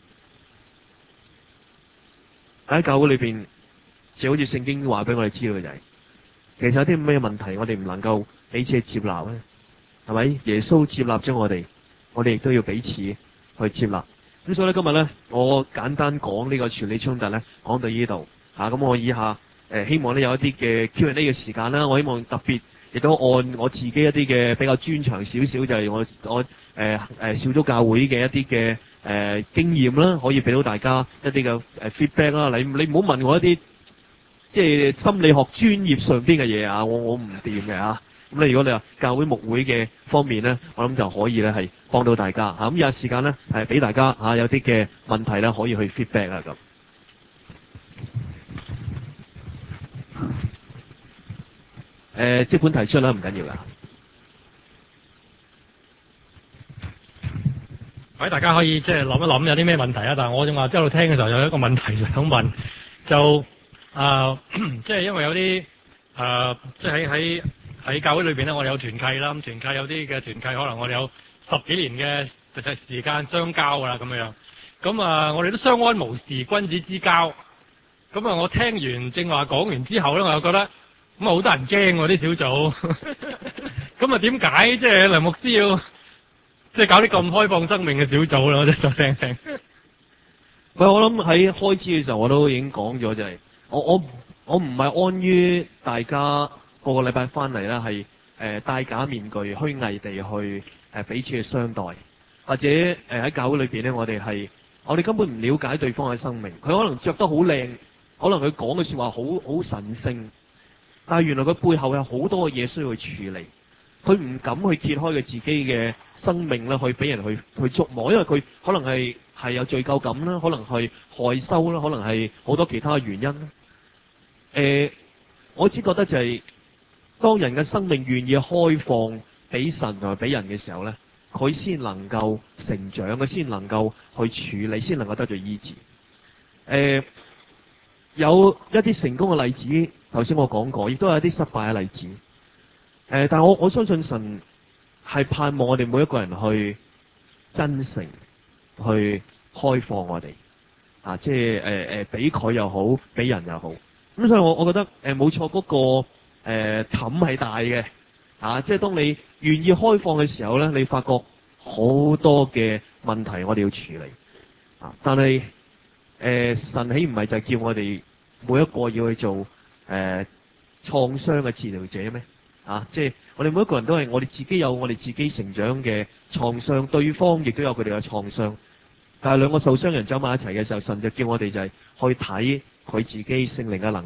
喺教會裏邊就好似聖經話俾我哋知道嘅就係、是，其實有啲咩問題我哋唔能夠彼此接納咧，係咪？耶穌接納咗我哋，我哋亦都要彼此去接納。咁所以咧今日咧，我簡單講呢個傳理衝突咧，講到呢度吓。咁、啊、我以下誒、呃、希望咧有一啲嘅 Q and A 嘅時間啦，我希望特別亦都按我自己一啲嘅比較專長少少，就係我我誒誒、呃呃、小組教會嘅一啲嘅誒經驗啦，可以俾到大家一啲嘅誒 feedback 啦。你你唔好問我一啲即係心理學專業上邊嘅嘢啊，我我唔掂嘅啊。咁你如果你話教會牧會嘅方面咧，我諗就可以咧係幫到大家嚇。咁有時間咧係俾大家嚇有啲嘅問題咧可以去 feedback 啊咁。誒即管提出啦，唔緊要噶。 喂，大家可以即係諗一諗有啲咩問題啊？但係我正話一路聽嘅時候有一個問題想問，就啊即係因為有啲啊即係喺喺。喺教會裏邊咧，我哋有團契啦。咁團契有啲嘅團契，可能我哋有十幾年嘅實際時間相交噶啦，咁樣。咁啊，我哋都相安無事，君子之交。咁啊，我聽完正話講完之後咧，我又覺得咁啊，好多人驚喎啲小組。咁啊，點解即係梁牧師要即係搞啲咁開放生命嘅小組咧？我真係想聽聽。 喂，我諗喺開始嘅時候我都已經講咗，就係我我我唔係安於大家。個個禮拜翻嚟啦，係誒戴假面具、虛偽地去誒、呃、彼此嘅相待，或者誒喺、呃、教會裏邊咧，我哋係我哋根本唔了解對方嘅生命。佢可能着得好靚，可能佢講嘅說話好好神聖，但係原來佢背後有好多嘅嘢需要去處理。佢唔敢去揭開佢自己嘅生命啦，去俾人去去觸摸，因為佢可能係係有罪疚感啦，可能係害羞啦，可能係好多其他嘅原因啦。誒、呃，我只覺得就係、是。當人嘅生命願意開放俾神同埋俾人嘅時候咧，佢先能夠成長，佢先能夠去處理，先能夠得到醫治。誒、呃，有一啲成功嘅例子，頭先我講過，亦都有一啲失敗嘅例子。誒、呃，但係我我相信神係盼望我哋每一個人去真誠去開放我哋啊，即係誒誒，俾佢又好，俾人又好。咁所以我我覺得誒冇錯嗰個。誒氹係大嘅，啊！即係當你願意開放嘅時候咧，你發覺好多嘅問題我哋要處理，啊！但係誒、呃、神豈唔係就叫我哋每一個要去做誒、呃、創傷嘅治療者咩？啊！即係我哋每一個人都係我哋自己有我哋自己成長嘅創傷，對方亦都有佢哋嘅創傷，但係兩個受傷人走埋一齊嘅時候，神就叫我哋就係去睇佢自己聖靈嘅能力。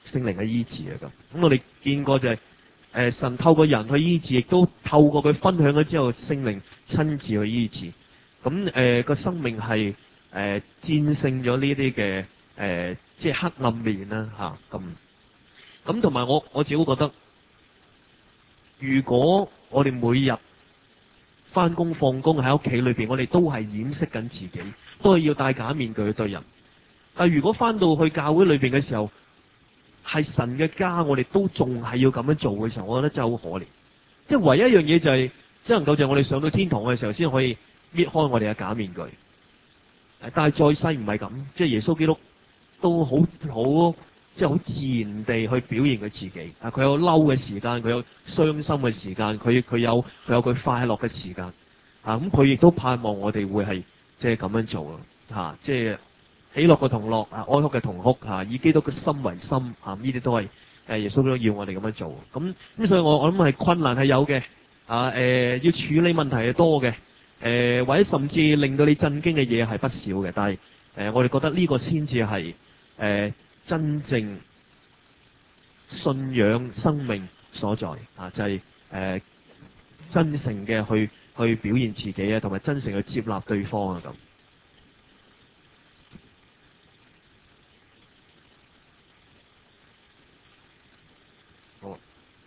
聖靈嘅醫治啊咁。咁我哋見過就係、是、誒、呃、神透過人去醫治，亦都透過佢分享咗之後，聖靈親自去醫治。咁誒個生命係誒、呃、戰勝咗呢啲嘅誒即係黑暗面啦嚇咁。咁同埋我我自己覺得，如果我哋每日翻工放工喺屋企裏邊，我哋都係掩飾緊自己，都係要戴假面具去對人。但係如果翻到去教會裏邊嘅時候，係神嘅家，我哋都仲係要咁樣做嘅時候，我覺得真係好可憐。即係唯一一樣嘢就係、是，只能夠就係我哋上到天堂嘅時候，先可以搣開我哋嘅假面具。但係在世唔係咁，即係耶穌基督都好好。即係好自然地去表現佢自己，啊佢有嬲嘅時間，佢有傷心嘅時間，佢佢有佢有佢快樂嘅時間，啊咁佢亦都盼望我哋會係即係咁樣做咯，嚇、啊、即係喜樂嘅同樂，啊哀哭嘅同哭，嚇、啊、以基督嘅心為心，嚇呢啲都係誒耶穌都要我哋咁樣做，咁咁所以我我諗係困難係有嘅，啊誒、呃、要處理問題係多嘅，誒、呃、或者甚至令到你震驚嘅嘢係不少嘅，但係誒、呃、我哋覺得呢個先至係誒。真正信仰生命所在啊，就係、是、誒、呃、真誠嘅去去表現自己啊，同埋真誠去接納對方啊咁。好，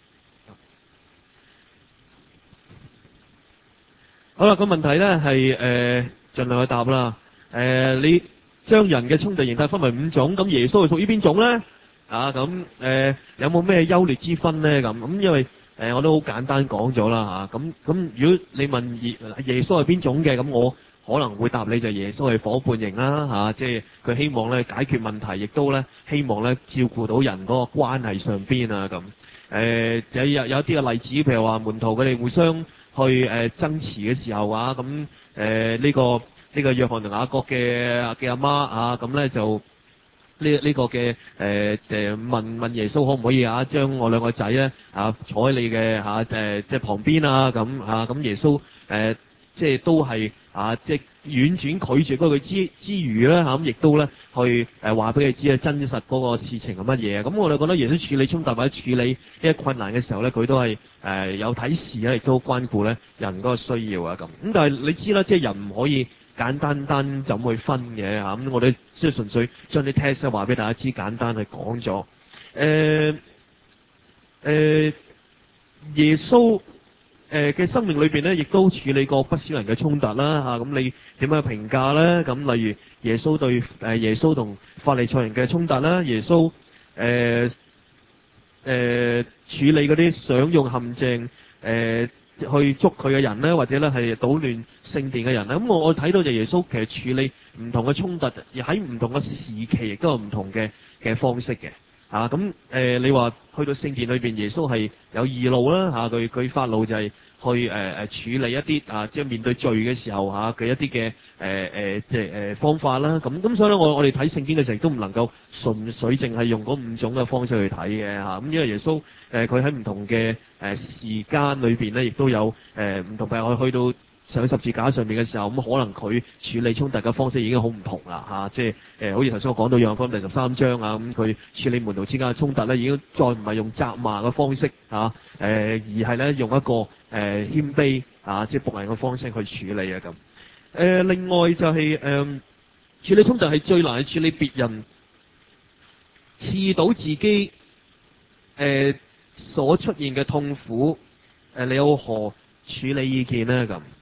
好啦，個問題咧係誒盡量去答啦。誒、呃、你。將人嘅衝突形態分為五種，咁耶穌係屬於邊種咧？啊，咁誒、呃、有冇咩優劣之分咧？咁咁因為誒、呃、我都好簡單講咗啦嚇，咁、啊、咁如果你問耶耶穌係邊種嘅，咁我可能會答你就耶穌係夥伴型啦嚇，即係佢希望咧解決問題，亦都咧希望咧照顧到人嗰個關係上邊啊咁。誒有有有啲嘅例子，譬如話門徒佢哋互相去誒、呃、爭持嘅時候啊，咁誒呢個。呢個約翰同雅各嘅嘅阿媽啊，咁咧就呢呢、這個嘅誒誒問問耶穌可唔可以啊，將我兩個仔咧啊坐喺你嘅嚇誒即係旁邊啊咁啊咁耶穌誒、呃、即係都係啊即係婉轉拒絕嗰句之之餘咧嚇咁，亦都咧去誒話俾佢知啊真實嗰個事情係乜嘢。咁我哋覺得耶穌處理衝突或者處理呢啲困難嘅時候咧，佢都係誒、呃、有睇視咧，亦都關顧咧人嗰個需要啊咁。咁但係你知啦，即係人唔可以。簡單單就咁去分嘅嚇，咁我哋即係純粹將啲 test 話俾大家知，簡單去講咗。誒、呃、誒、呃，耶穌誒嘅生命裏邊咧，亦都處理過不少人嘅衝突啦嚇。咁你點樣評價咧？咁例如耶穌對誒耶穌同法利賽人嘅衝突啦，耶穌誒誒、呃呃、處理嗰啲想用陷阱誒。呃去捉佢嘅人咧，或者咧係搗亂聖殿嘅人咧，咁我我睇到就耶穌其實處理唔同嘅衝突，而喺唔同嘅時期亦都有唔同嘅嘅方式嘅，嚇咁誒你話去到聖殿裏邊，耶穌係有義怒啦嚇，佢佢發怒就係去誒誒、呃、處理一啲啊即係面對罪嘅時候嚇嘅一啲嘅誒誒即係誒方法啦，咁咁所以咧我我哋睇聖經嘅時候都唔能夠純粹淨係用嗰五種嘅方式去睇嘅嚇，咁因為耶穌。誒佢喺唔同嘅誒、呃、時間裏邊咧，亦都有誒唔同，譬如我去到上十字架上面嘅時候，咁、嗯、可能佢處理衝突嘅方式已經好唔同啦嚇、啊，即係誒、呃、好似頭先我講到約翰福音第十三章啊，咁、嗯、佢處理門徒之間嘅衝突咧，已經再唔係用責罵嘅方式嚇，誒、啊呃、而係咧用一個誒、呃、謙卑啊，即係僕人嘅方式去處理啊咁。誒、呃、另外就係、是、誒、呃、處理衝突係最難係處理別人刺到自己誒。呃所出現嘅痛苦，誒、呃，你有何處理意見呢？咁，誒、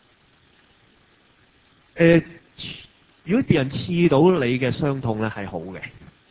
呃，如果別人刺到你嘅傷痛咧，係好嘅，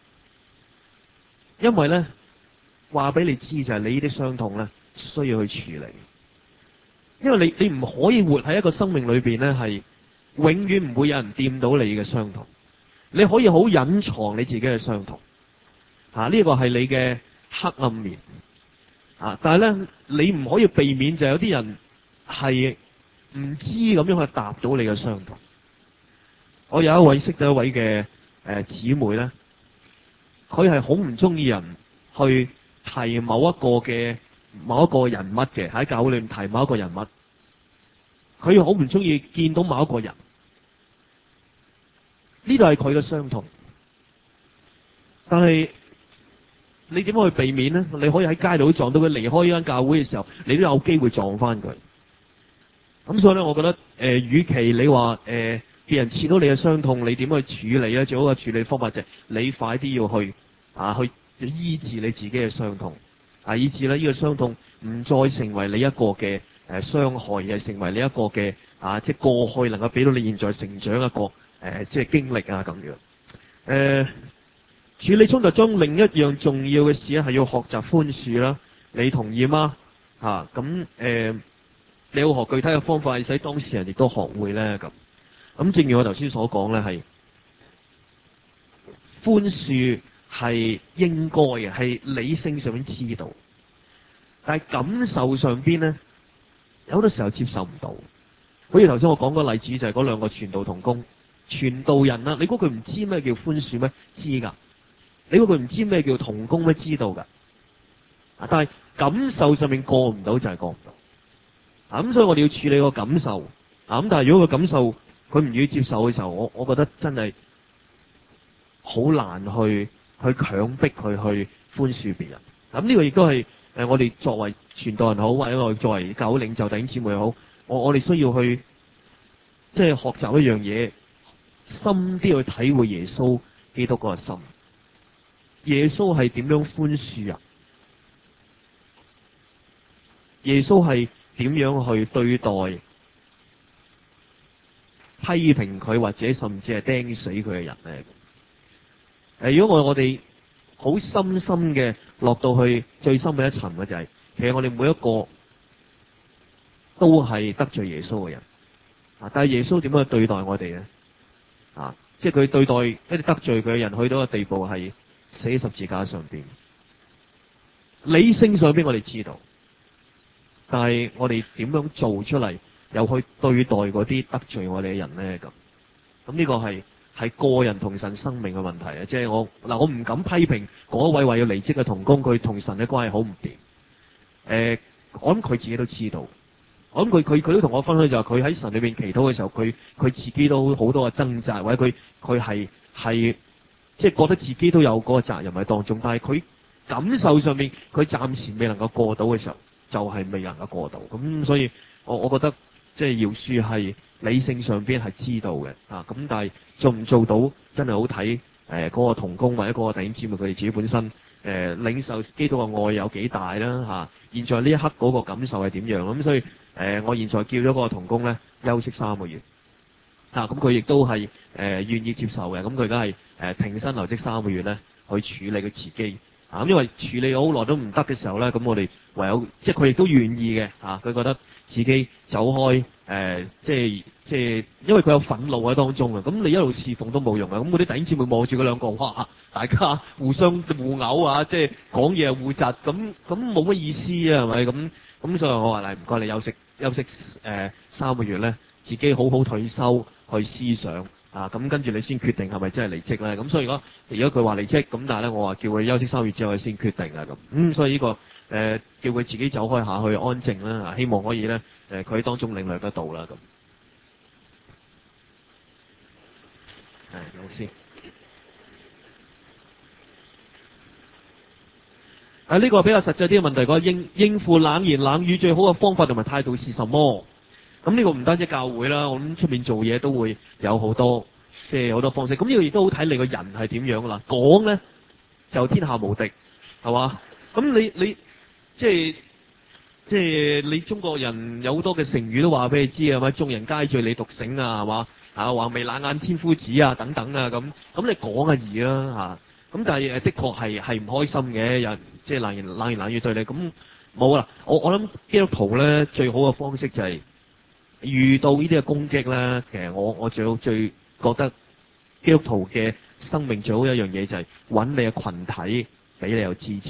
因為咧話俾你知就係你呢啲傷痛咧需要去處理，因為你你唔可以活喺一個生命裏邊咧係永遠唔會有人掂到你嘅傷痛，你可以好隱藏你自己嘅傷痛，吓、啊、呢、這個係你嘅黑暗面。啊！但係咧，你唔可以避免就有啲人係唔知咁樣去答到你嘅傷痛。我有一位識得一位嘅誒姊妹咧，佢係好唔中意人去提某一個嘅某一個人物嘅，喺教會裏面提某一個人物，佢好唔中意見到某一個人。呢度係佢嘅傷痛，但係你點樣去避免呢？你可以喺街度撞到佢離開呢間教會嘅時候，你都有機會撞翻佢。咁所以咧，我覺得誒、呃，與其你話誒別人刺到你嘅傷痛，你點去處理咧？最好嘅處理方法就係你快啲要去啊，去醫治你自己嘅傷痛，啊，以致咧呢、這個傷痛唔再成為你一個嘅誒傷害，而係成為你一個嘅啊，即係過去能夠俾到你現在成長一個誒、呃，即係經歷啊咁樣。誒、呃，處理衝突中另一樣重要嘅事咧，係要學習寬恕啦。你同意嗎？嚇咁誒。你要學具體嘅方法，使當事人亦都學會咧咁。咁正如我頭先所講咧，係寬恕係應該嘅，係理性上面知道，但係感受上邊咧，有好多時候接受唔到。好似頭先我講個例子，就係嗰兩個傳道同工，傳道人啦，你估佢唔知咩叫寬恕咩？知噶。你估佢唔知咩叫同工咩？知道噶。啊，但係感受上面過唔到就係過唔到。啊，咁所以我哋要處理個感受，啊咁但係如果個感受佢唔願意接受嘅時候，我我覺得真係好難去去強迫佢去寬恕別人。咁呢個亦都係誒我哋作為傳道人好，或者我哋作為教會領袖弟兄姊妹好，我我哋需要去即係學習一樣嘢，深啲去體會耶穌基督嗰個心。耶穌係點樣寬恕啊？耶穌係點樣去對待批評佢或者甚至係釘死佢嘅人咧？誒，如果我我哋好深深嘅落到去最深嘅一層嘅就係、是，其實我哋每一個都係得罪耶穌嘅人啊！但係耶穌點樣去對待我哋咧？啊，即係佢對待一啲得罪佢嘅人，去到個地步係死喺十字架上邊。理性上邊我哋知道。但係我哋點樣做出嚟，又去對待嗰啲得罪我哋嘅人咧？咁咁呢個係係個人同神生命嘅問題啊！即係我嗱，我唔敢批評嗰位話要離職嘅同工，佢同神嘅關係好唔掂。誒、呃，我諗佢自己都知道。我諗佢佢佢都同我分享就係佢喺神裏邊祈禱嘅時候，佢佢自己都好多嘅掙扎，或者佢佢係係即係覺得自己都有嗰個責任喺當中，但係佢感受上面佢暫時未能夠過到嘅時候。就係未能夠過到，咁所以我我覺得即係饒恕係理性上邊係知道嘅啊，咁但係做唔做到真係好睇誒嗰個同工或者嗰個弟兄姊妹佢哋自己本身誒、呃、領受基督嘅愛有幾大啦嚇、啊。現在呢一刻嗰個感受係點樣咁、啊，所以誒、呃、我現在叫咗嗰個同工咧休息三個月啊，咁佢亦都係誒願意接受嘅，咁佢而家係誒停薪留職三個月咧去處理佢自己。啊，因為處理好耐都唔得嘅時候咧，咁我哋唯有即係佢亦都願意嘅，啊，佢覺得自己走開，誒、呃，即係即係，因為佢有憤怒喺當中啊，咁你一路侍奉都冇用啊，咁嗰啲弟兄姊妹望住嗰兩個，哇，大家互相互毆啊，即係講嘢互窒，咁咁冇乜意思啊，係咪？咁咁所以我話嚟，唔該你休息休息誒、呃、三個月咧，自己好好退休去思想。啊，咁跟住你先決定係咪真係離職咧？咁所以如果如果佢話離職，咁但係咧我話叫佢休息三個月之後佢先決定啊咁。咁、嗯、所以呢、這個誒、呃、叫佢自己走開下去安靜啦，希望可以咧誒佢喺當中領略得到啦咁。係老師。啊，呢、這個比較實際啲嘅問題，講應應付冷言冷語最好嘅方法同埋態度是什麼？咁呢個唔單止教會啦，我諗出面做嘢都會有好多，即係好多方式。咁呢個亦都好睇你個人係點樣啦。講咧就天下無敵，係嘛？咁你你即係即係你中國人有好多嘅成語都話俾你知係咪？眾人皆醉你獨醒啊，係嘛？啊，橫眉冷眼千夫指啊，等等啊，咁咁你講啊易啦嚇。咁但係誒的確係係唔開心嘅，有人即係冷言冷言冷語對你。咁冇啦，我我諗基督徒咧最好嘅方式就係、是。遇到呢啲嘅攻擊咧，其實我我最好最覺得基督徒嘅生命最好一樣嘢就係揾你嘅群體俾你有支持。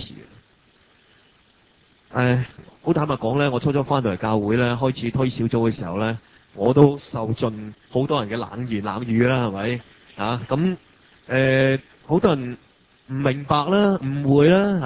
誒，好坦白講咧，我初初翻到嚟教會咧，開始推小組嘅時候咧，我都受盡好多人嘅冷言冷語啦，係咪啊？咁誒，好多人唔明白啦，誤會啦嚇。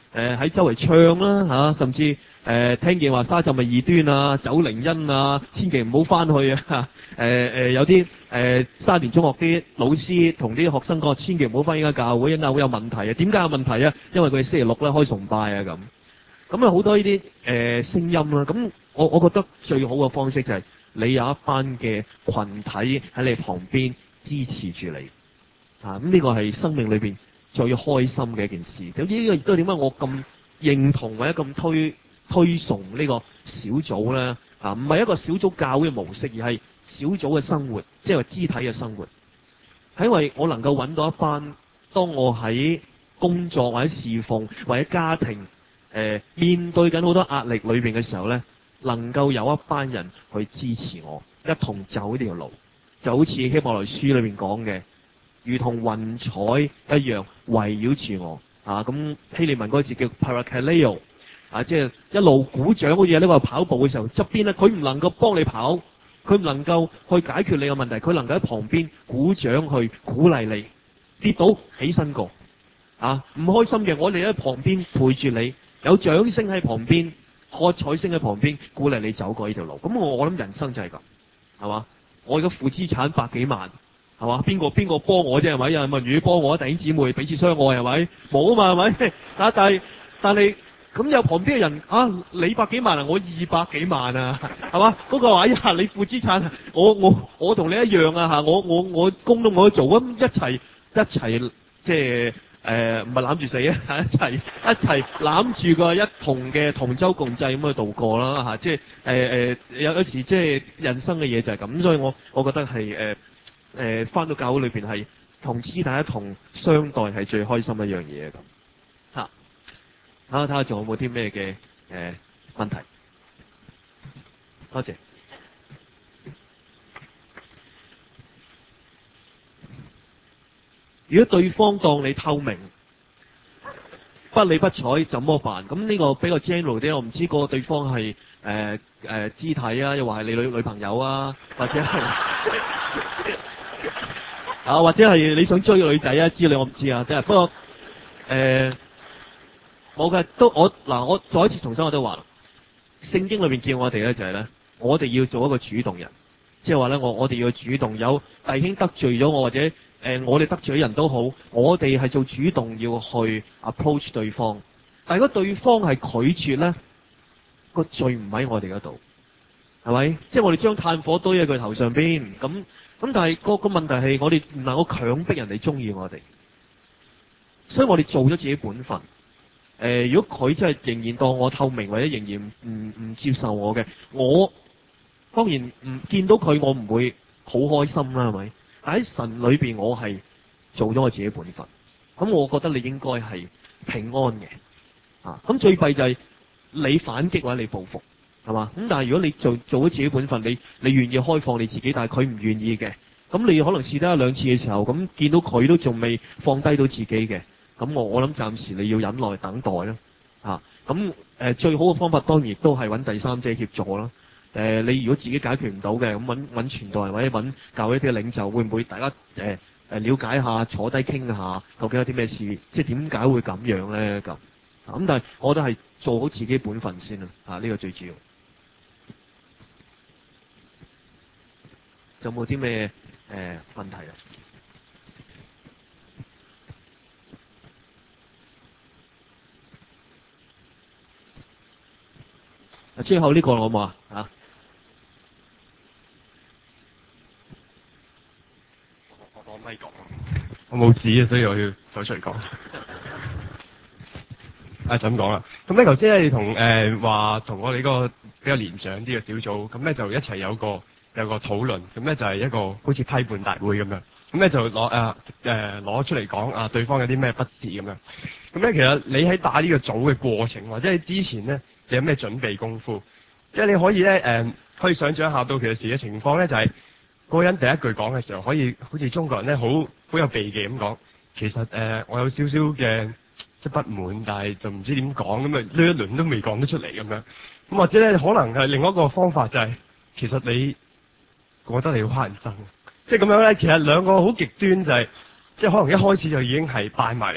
誒喺周圍唱啦嚇、啊，甚至誒、呃、聽見話沙浸係異端啊、走靈恩啊，千祈唔好翻去啊！誒、呃、誒有啲誒沙田中學啲老師同啲學生講，千祈唔好翻呢間教會，因為會有問題啊！點解有問題啊？因為佢哋星期六咧開崇拜啊咁。咁啊好多呢啲誒聲音啦，咁我我覺得最好嘅方式就係你有一班嘅群體喺你旁邊支持住你。啊！咁呢個係生命裏邊最開心嘅一件事。咁呢個亦都係點解我咁認同或者咁推推崇呢個小組咧？啊，唔係一個小組教會嘅模式，而係小組嘅生活，即係話肢體嘅生活。係因為我能夠揾到一班，當我喺工作或者侍奉或者家庭誒、呃、面對緊好多壓力裏邊嘅時候咧，能夠有一班人去支持我，一同走呢條路，就好似希伯來書裏邊講嘅。如同雲彩一樣圍繞住我啊！咁希利文嗰個字叫 parakaleo 啊，即係一路鼓掌，好似呢個跑步嘅時候，側邊咧佢唔能夠幫你跑，佢唔能夠去解決你嘅問題，佢能夠喺旁邊鼓掌去鼓勵你，跌倒起身過啊！唔開心嘅，我哋喺旁邊陪住你，有掌聲喺旁邊，喝彩聲喺旁邊鼓勵你走過呢條路。咁我我諗人生就係咁，係嘛？我而家負資產百幾萬。係嘛？邊個邊個幫我啫？係咪？有人問如果幫我，弟兄姊妹彼此相愛係咪？冇啊嘛係咪？但係但係咁有旁邊嘅人啊，你百幾萬啊，我二百幾萬啊，係嘛？嗰、那個話哎呀，你負資產，我我我同你一樣啊嚇，我我我工都冇得做，咁一齊一齊即係誒唔係攬住死啊，一齊一齊攬住個一同嘅同舟共濟咁去度過啦嚇，即係誒誒有有時即係人生嘅嘢就係咁，所以我我覺得係誒。呃誒翻到教會裏邊係同肢體一同相待係最開心一樣嘢咁嚇。睇下睇下仲有冇啲咩嘅誒問題？多謝。如果對方當你透明，不理不睬，怎麼辦？咁呢個比較 general 啲，我唔知個對方係誒誒肢體啊，又話係你女女朋友啊，或者係。啊，或者係你想追個女仔啊之類，我唔知啊，即係不過誒，冇、呃、嘅都我嗱，我再一次重申我都話，聖經裏邊叫我哋咧就係、是、咧，我哋要做一個主動人，即係話咧，我我哋要主動，有弟兄得罪咗我或者誒、呃、我哋得罪人都好，我哋係做主動要去 approach 對方，但係如果對方係拒絕咧，個罪唔喺我哋嗰度，係咪？即係我哋將炭火堆喺佢頭上邊咁。咁但係個個問題係我哋唔能夠強迫人哋中意我哋，所以我哋做咗自己本分。誒、呃，如果佢真係仍然當我透明或者仍然唔唔接受我嘅，我當然唔見到佢我唔會好開心啦，係咪？但喺神裏邊我係做咗我自己本分，咁我覺得你應該係平安嘅。啊，咁最弊就係你反擊或者你報復。係嘛？咁但係如果你做做咗自己本分，你你願意開放你自己，但係佢唔願意嘅，咁你可能試得一兩次嘅時候，咁見到佢都仲未放低到自己嘅，咁我我諗暫時你要忍耐等待啦。啊，咁誒、呃、最好嘅方法當然亦都係揾第三者協助啦。誒、呃，你如果自己解決唔到嘅，咁揾揾傳道人或者揾教會啲領袖，會唔會大家誒誒、呃、了解下，坐低傾下，究竟有啲咩事，即係點解會咁樣咧？咁咁但係我覺得係做好自己本分先啦。啊，呢、這個最主要。有冇啲咩誒問題啊？啊，最後呢個好唔好啊？嚇！ 我講咪講，我冇紙啊，所以我要走出嚟講。啊，就咁講啦。咁咧，頭先咧，你同誒話同我哋個比較年長啲嘅小組，咁咧就一齊有個。有個討論，咁咧就係一個好似批判大會咁樣，咁咧就攞誒誒攞出嚟講啊，對方有啲咩不是咁樣。咁咧其實你喺打呢個組嘅過程，或者係之前咧，你有咩準備功夫？即係你可以咧誒、呃，可以想像一下到其實時嘅情況咧，就係、是、嗰個人第一句講嘅時候，可以好似中國人咧好好有避忌咁講，其實誒、呃、我有少少嘅即係不滿，但係就唔知點講，咁啊呢一輪都未講得出嚟咁樣。咁或者咧可能係另外一個方法就係、是、其實你。我覺得你好乞人憎，即係咁樣咧。其實兩個好極端就係、是，即係可能一開始就已經係拜埋你啊。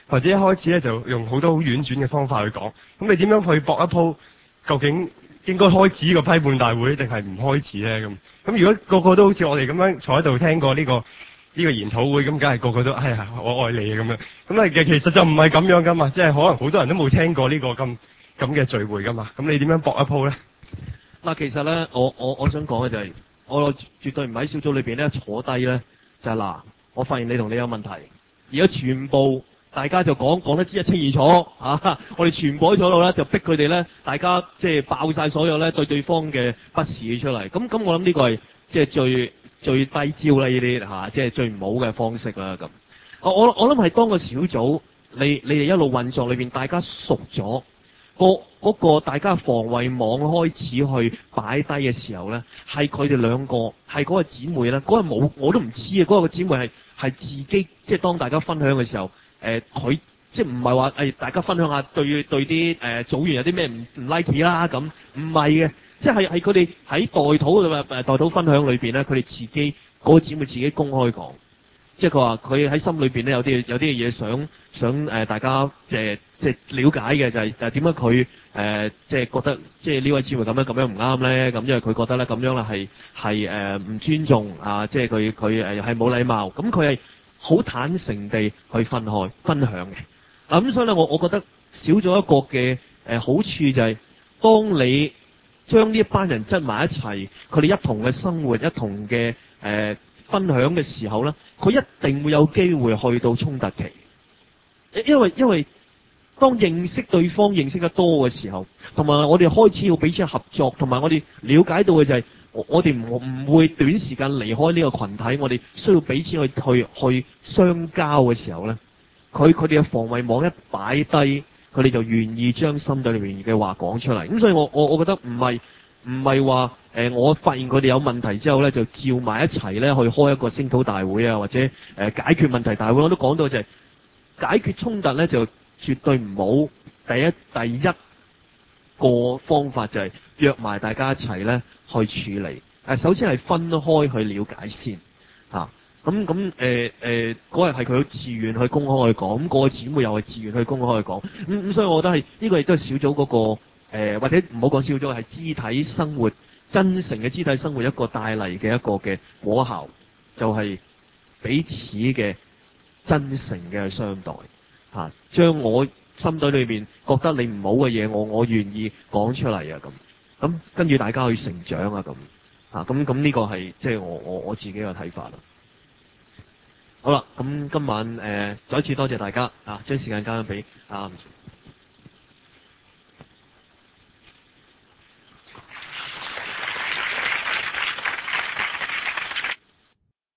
或者一開始咧就用好多好婉轉嘅方法去講。咁你點樣去搏一鋪？究竟應該開始呢個批判大會定係唔開始咧？咁咁如果個個都好似我哋咁樣坐喺度聽過呢、呢個呢、呢個研討會，咁梗係個個都哎呀我愛你咁樣。咁啊其其實就唔係咁樣噶嘛，即係可能好多人都冇聽過呢個咁咁嘅聚會噶嘛。咁你點樣搏一鋪咧？ 嗱，其實咧，我我我想講嘅就係、是，我絕對唔喺小組裏邊咧坐低咧，就係、是、嗱，我發現你同你有問題，而家全部大家就講講得知一清二楚啊！我哋全部喺坐度咧，就逼佢哋咧，大家即係爆晒所有咧對對方嘅不是出嚟。咁咁，我諗呢個係即係最最低招啦，呢啲嚇，即係最唔好嘅方式啦。咁我我我諗係當個小組，你你哋一路運作裏邊，大家熟咗。個嗰個大家防衛網開始去擺低嘅時候咧，係佢哋兩個係嗰個姊妹咧，嗰個冇我都唔知啊，嗰個姊妹係係自己即係當大家分享嘅時候，誒佢即係唔係話誒大家分享下對對啲誒組員有啲咩唔唔 like 啦咁，唔係嘅，即係係佢哋喺代禱嘅誒代禱分享裏邊咧，佢哋自己嗰個姊妹自己公開講。即係佢話佢喺心裏邊咧有啲有啲嘢想想誒、呃、大家即係即係了解嘅就係誒點解佢誒即係覺得即係呢位姊妹咁樣咁樣唔啱咧？咁因為佢覺得咧咁樣咧係係誒唔尊重啊！即係佢佢誒係冇禮貌。咁佢係好坦誠地去分開分享嘅。嗱、啊、咁所以咧，我我覺得少咗一個嘅誒、呃、好處就係、是、當你將呢一班人擠埋一齊，佢哋一同嘅生活，一同嘅誒。呃分享嘅時候咧，佢一定會有機會去到衝突期，因為因為當認識對方認識得多嘅時候，同埋我哋開始要彼此合作，同埋我哋了解到嘅就係、是、我哋唔唔會短時間離開呢個群體，我哋需要彼此去去去相交嘅時候咧，佢佢哋嘅防衛網一擺低，佢哋就願意將心底裏面嘅話講出嚟。咁所以我我我覺得唔係唔係話。誒、呃，我發現佢哋有問題之後咧，就召埋一齊咧去開一個聲討大會啊，或者誒、呃、解決問題大會。我都講到就係、是、解決衝突咧，就絕對唔好第一第一個方法就係約埋大家一齊咧去處理。誒、呃，首先係分開去了解先嚇。咁咁誒誒，嗰日係佢自願去公開去講，咁、那、嗰個姊妹又係自願去公開去講。咁、嗯、咁，所以我覺得係呢、這個亦都係小組嗰、那個誒、呃，或者唔好講小組，係肢體生活。真誠嘅肢體生活一個帶嚟嘅一個嘅果效，就係、是、彼此嘅真誠嘅相待嚇，將、啊、我心底裏面覺得你唔好嘅嘢，我我願意講出嚟啊咁，咁跟住大家去成長啊咁嚇，咁咁呢個係即係我我我自己嘅睇法啦。好啦，咁今晚誒、呃、再一次多謝大家啊，將時間交俾啊。